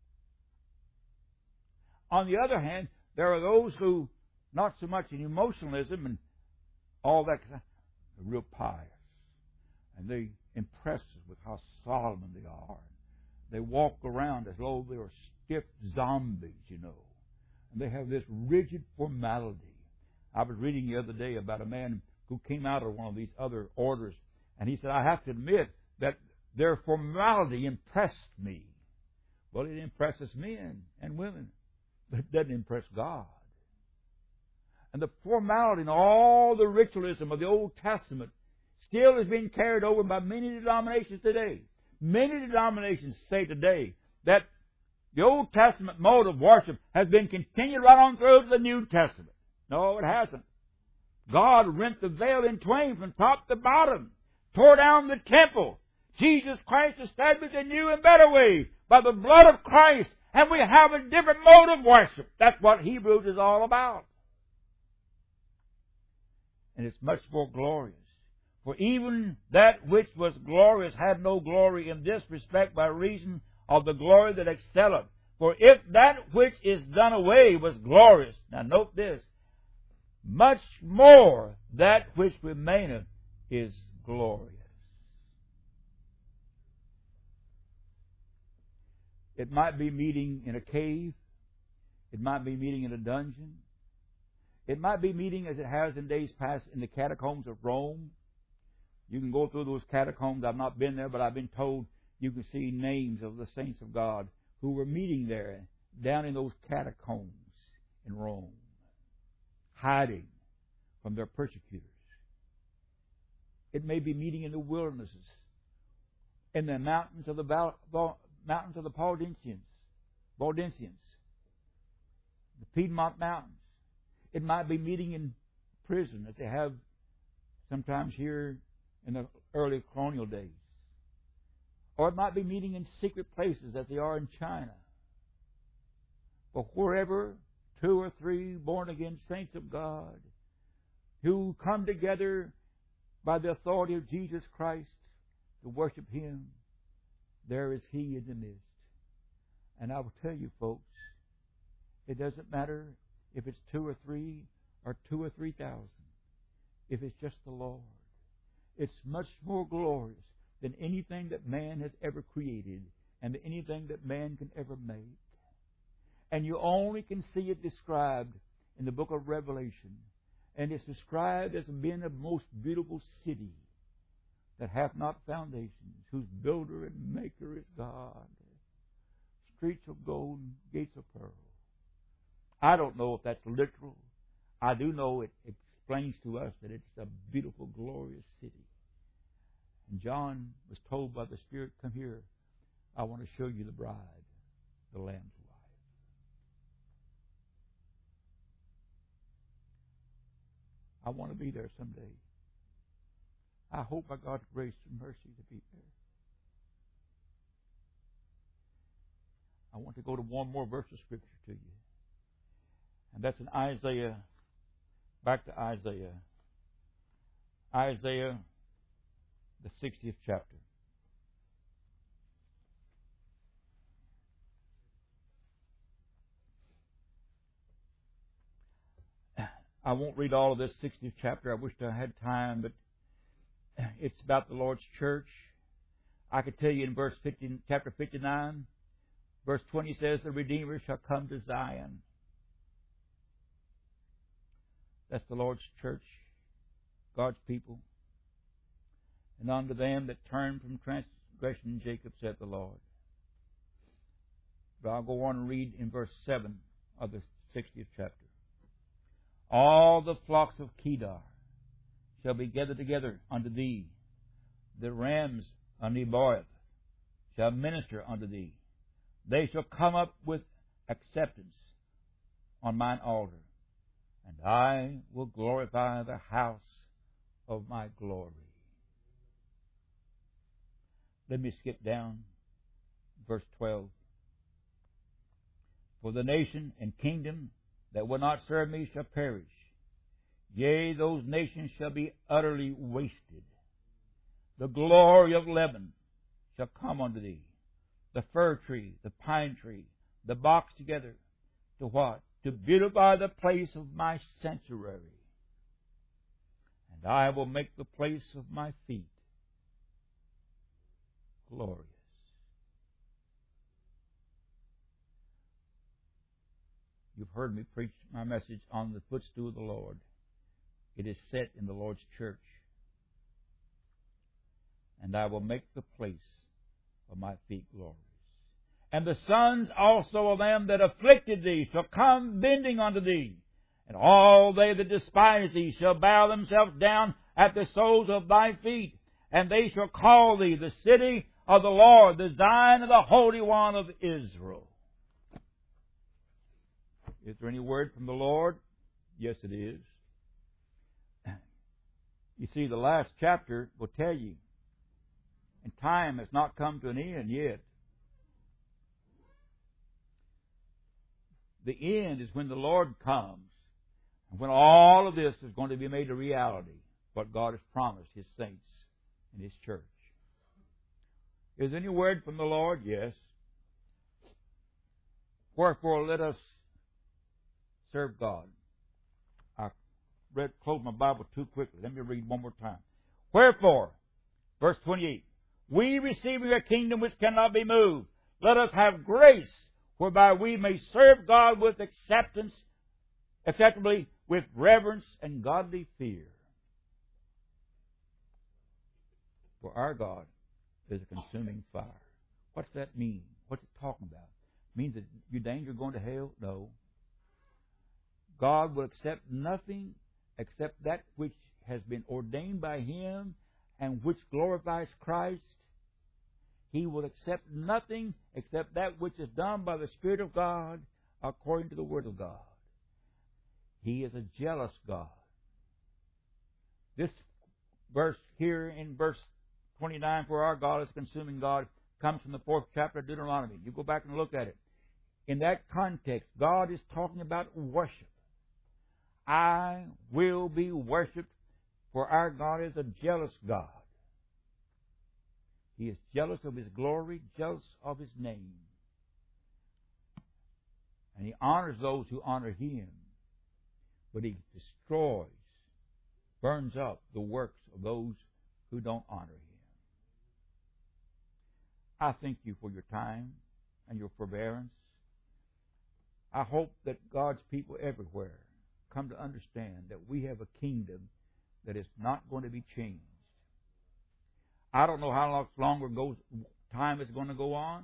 On the other hand, there are those who, not so much in emotionalism and all that, they're real pious. And they impress us with how solemn they are. They walk around as though they were stiff zombies, And they have this rigid formality. I was reading the other day about a man who came out of one of these other orders, and he said, I have to admit that their formality impressed me. Well, it impresses men and women, but it doesn't impress God. And the formality and all the ritualism of the Old Testament still is being carried over by many denominations today. Many denominations say today that the Old Testament mode of worship has been continued right on through to the New Testament. No, it hasn't. God rent the veil in twain from top to bottom, tore down the temple. Jesus Christ established a new and better way by the blood of Christ, and we have a different mode of worship. That's what Hebrews is all about. And it's much more glorious. For even that which was glorious had no glory in this respect by reason of the glory that excelleth. For if that which is done away was glorious, now note this, much more that which remaineth is glorious. It might be meeting in a cave. It might be meeting in a dungeon. It might be meeting, as it has in days past, in the catacombs of Rome. You can go through those catacombs. I've not been there, but I've been told you can see names of the saints of God who were meeting there, down in those catacombs in Rome, hiding from their persecutors. It may be meeting in the wildernesses, in the mountains of the Valdensians, the Piedmont Mountains. It might be meeting in prison, as they have sometimes here in the early colonial days. Or it might be meeting in secret places, as they are in China. But wherever 2 or 3 born-again saints of God who come together by the authority of Jesus Christ to worship Him, there is He in the midst. And I will tell you, folks, it doesn't matter if it's 2 or 3 or 2 or 3,000. If it's just the Lord, it's much more glorious than anything that man has ever created and anything that man can ever make. And you only can see it described in the book of Revelation. And it's described as being a most beautiful city that hath not foundations, whose builder and maker is God. Streets of gold, gates of pearl. I don't know if that's literal. I do know it explains to us that it's a beautiful, glorious city. And John was told by the Spirit, come here, I want to show you the bride, the Lamb's wife. I want to be there someday. I hope by God's grace and mercy to be there. I want to go to one more verse of Scripture to you. And that's in Isaiah, back to Isaiah. Isaiah, the 60th chapter. I won't read all of this 60th chapter. I wish I had time, but it's about the Lord's church. I could tell you in chapter 59, verse 20 says, the Redeemer shall come to Zion. That's the Lord's church, God's people. And unto them that turn from transgression, Jacob said the Lord. But I'll go on and read in verse 7 of the 60th chapter. All the flocks of Kedar shall be gathered together unto thee. The rams of Nebaioth shall minister unto thee. They shall come up with acceptance on mine altar. And I will glorify the house of my glory. Let me skip down verse 12. For the nation and kingdom that will not serve me shall perish. Yea, those nations shall be utterly wasted. The glory of Lebanon shall come unto thee. The fir tree, the pine tree, the box together. To what? To beautify the place of my sanctuary. And I will make the place of my feet glorious. You've heard me preach my message on the footstool of the Lord. It is set in the Lord's church. And I will make the place of my feet glorious. And the sons also of them that afflicted thee shall come bending unto thee. And all they that despise thee shall bow themselves down at the soles of thy feet. And they shall call thee the city of the Lord, the Zion of the Holy One of Israel. Is there any word from the Lord? Yes, it is. You see, the last chapter will tell you, and time has not come to an end yet. The end is when the Lord comes, and when all of this is going to be made a reality, what God has promised His saints and His church. Is there any word from the Lord? Yes. Wherefore let us serve God. I closed my Bible too quickly. Let me read one more time. Wherefore, verse 28, we receiving a kingdom which cannot be moved, let us have grace whereby we may serve God with acceptably with reverence and godly fear. For our God is a consuming fire. What's that mean? What's it talking about? It means that you're in danger of going to hell? No. God will accept nothing except that which has been ordained by Him and which glorifies Christ. He will accept nothing except that which is done by the Spirit of God according to the Word of God. He is a jealous God. This verse here in verse 29, for our God is a consuming God, comes from the 4th chapter of Deuteronomy. You go back and look at it. In that context, God is talking about worship. I will be worshipped, for our God is a jealous God. He is jealous of His glory, jealous of His name. And He honors those who honor Him. But He destroys, burns up the works of those who don't honor Him. I thank you for your time and your forbearance. I hope that God's people everywhere come to understand that we have a kingdom that is not going to be changed. I don't know how long time is going to go on.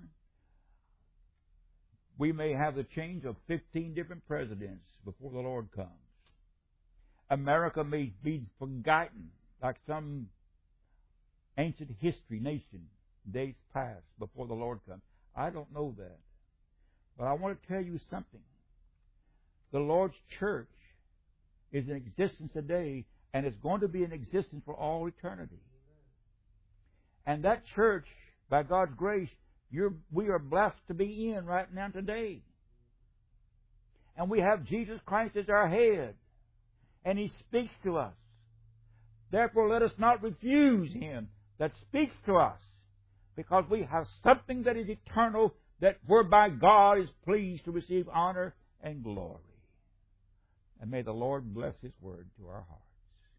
We may have the change of 15 different presidents before the Lord comes. America may be forgotten like some ancient history nation days past before the Lord comes. I don't know that. But I want to tell you something. The Lord's church is in existence today and is going to be in existence for all eternity. And that church, by God's grace, we are blessed to be in right now today. And we have Jesus Christ as our head. And He speaks to us. Therefore, let us not refuse Him that speaks to us, because we have something that is eternal, that whereby God is pleased to receive honor and glory. And may the Lord bless His word to our hearts.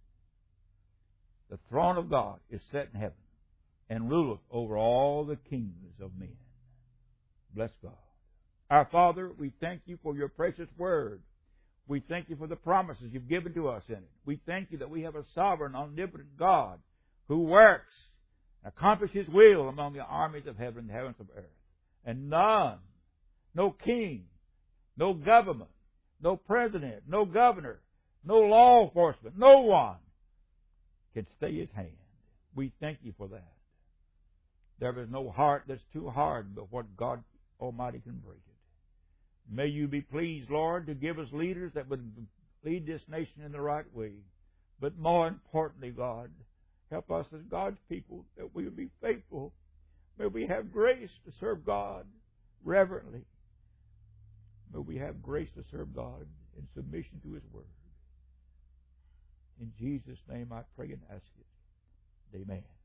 The throne of God is set in heaven, and ruleth over all the kingdoms of men. Bless God. Our Father, we thank You for Your precious word. We thank You for the promises You've given to us in it. We thank You that we have a sovereign, omnipotent God who works and accomplishes His will among the armies of heaven and the heavens of earth. And none, no king, no government, no president, no governor, no law enforcement, no one can stay His hand. We thank You for that. There is no heart that's too hard but what God Almighty can break it. May You be pleased, Lord, to give us leaders that would lead this nation in the right way. But more importantly, God, help us as God's people that we would be faithful. May we have grace to serve God reverently. May we have grace to serve God in submission to His word. In Jesus' name I pray and ask it. Amen.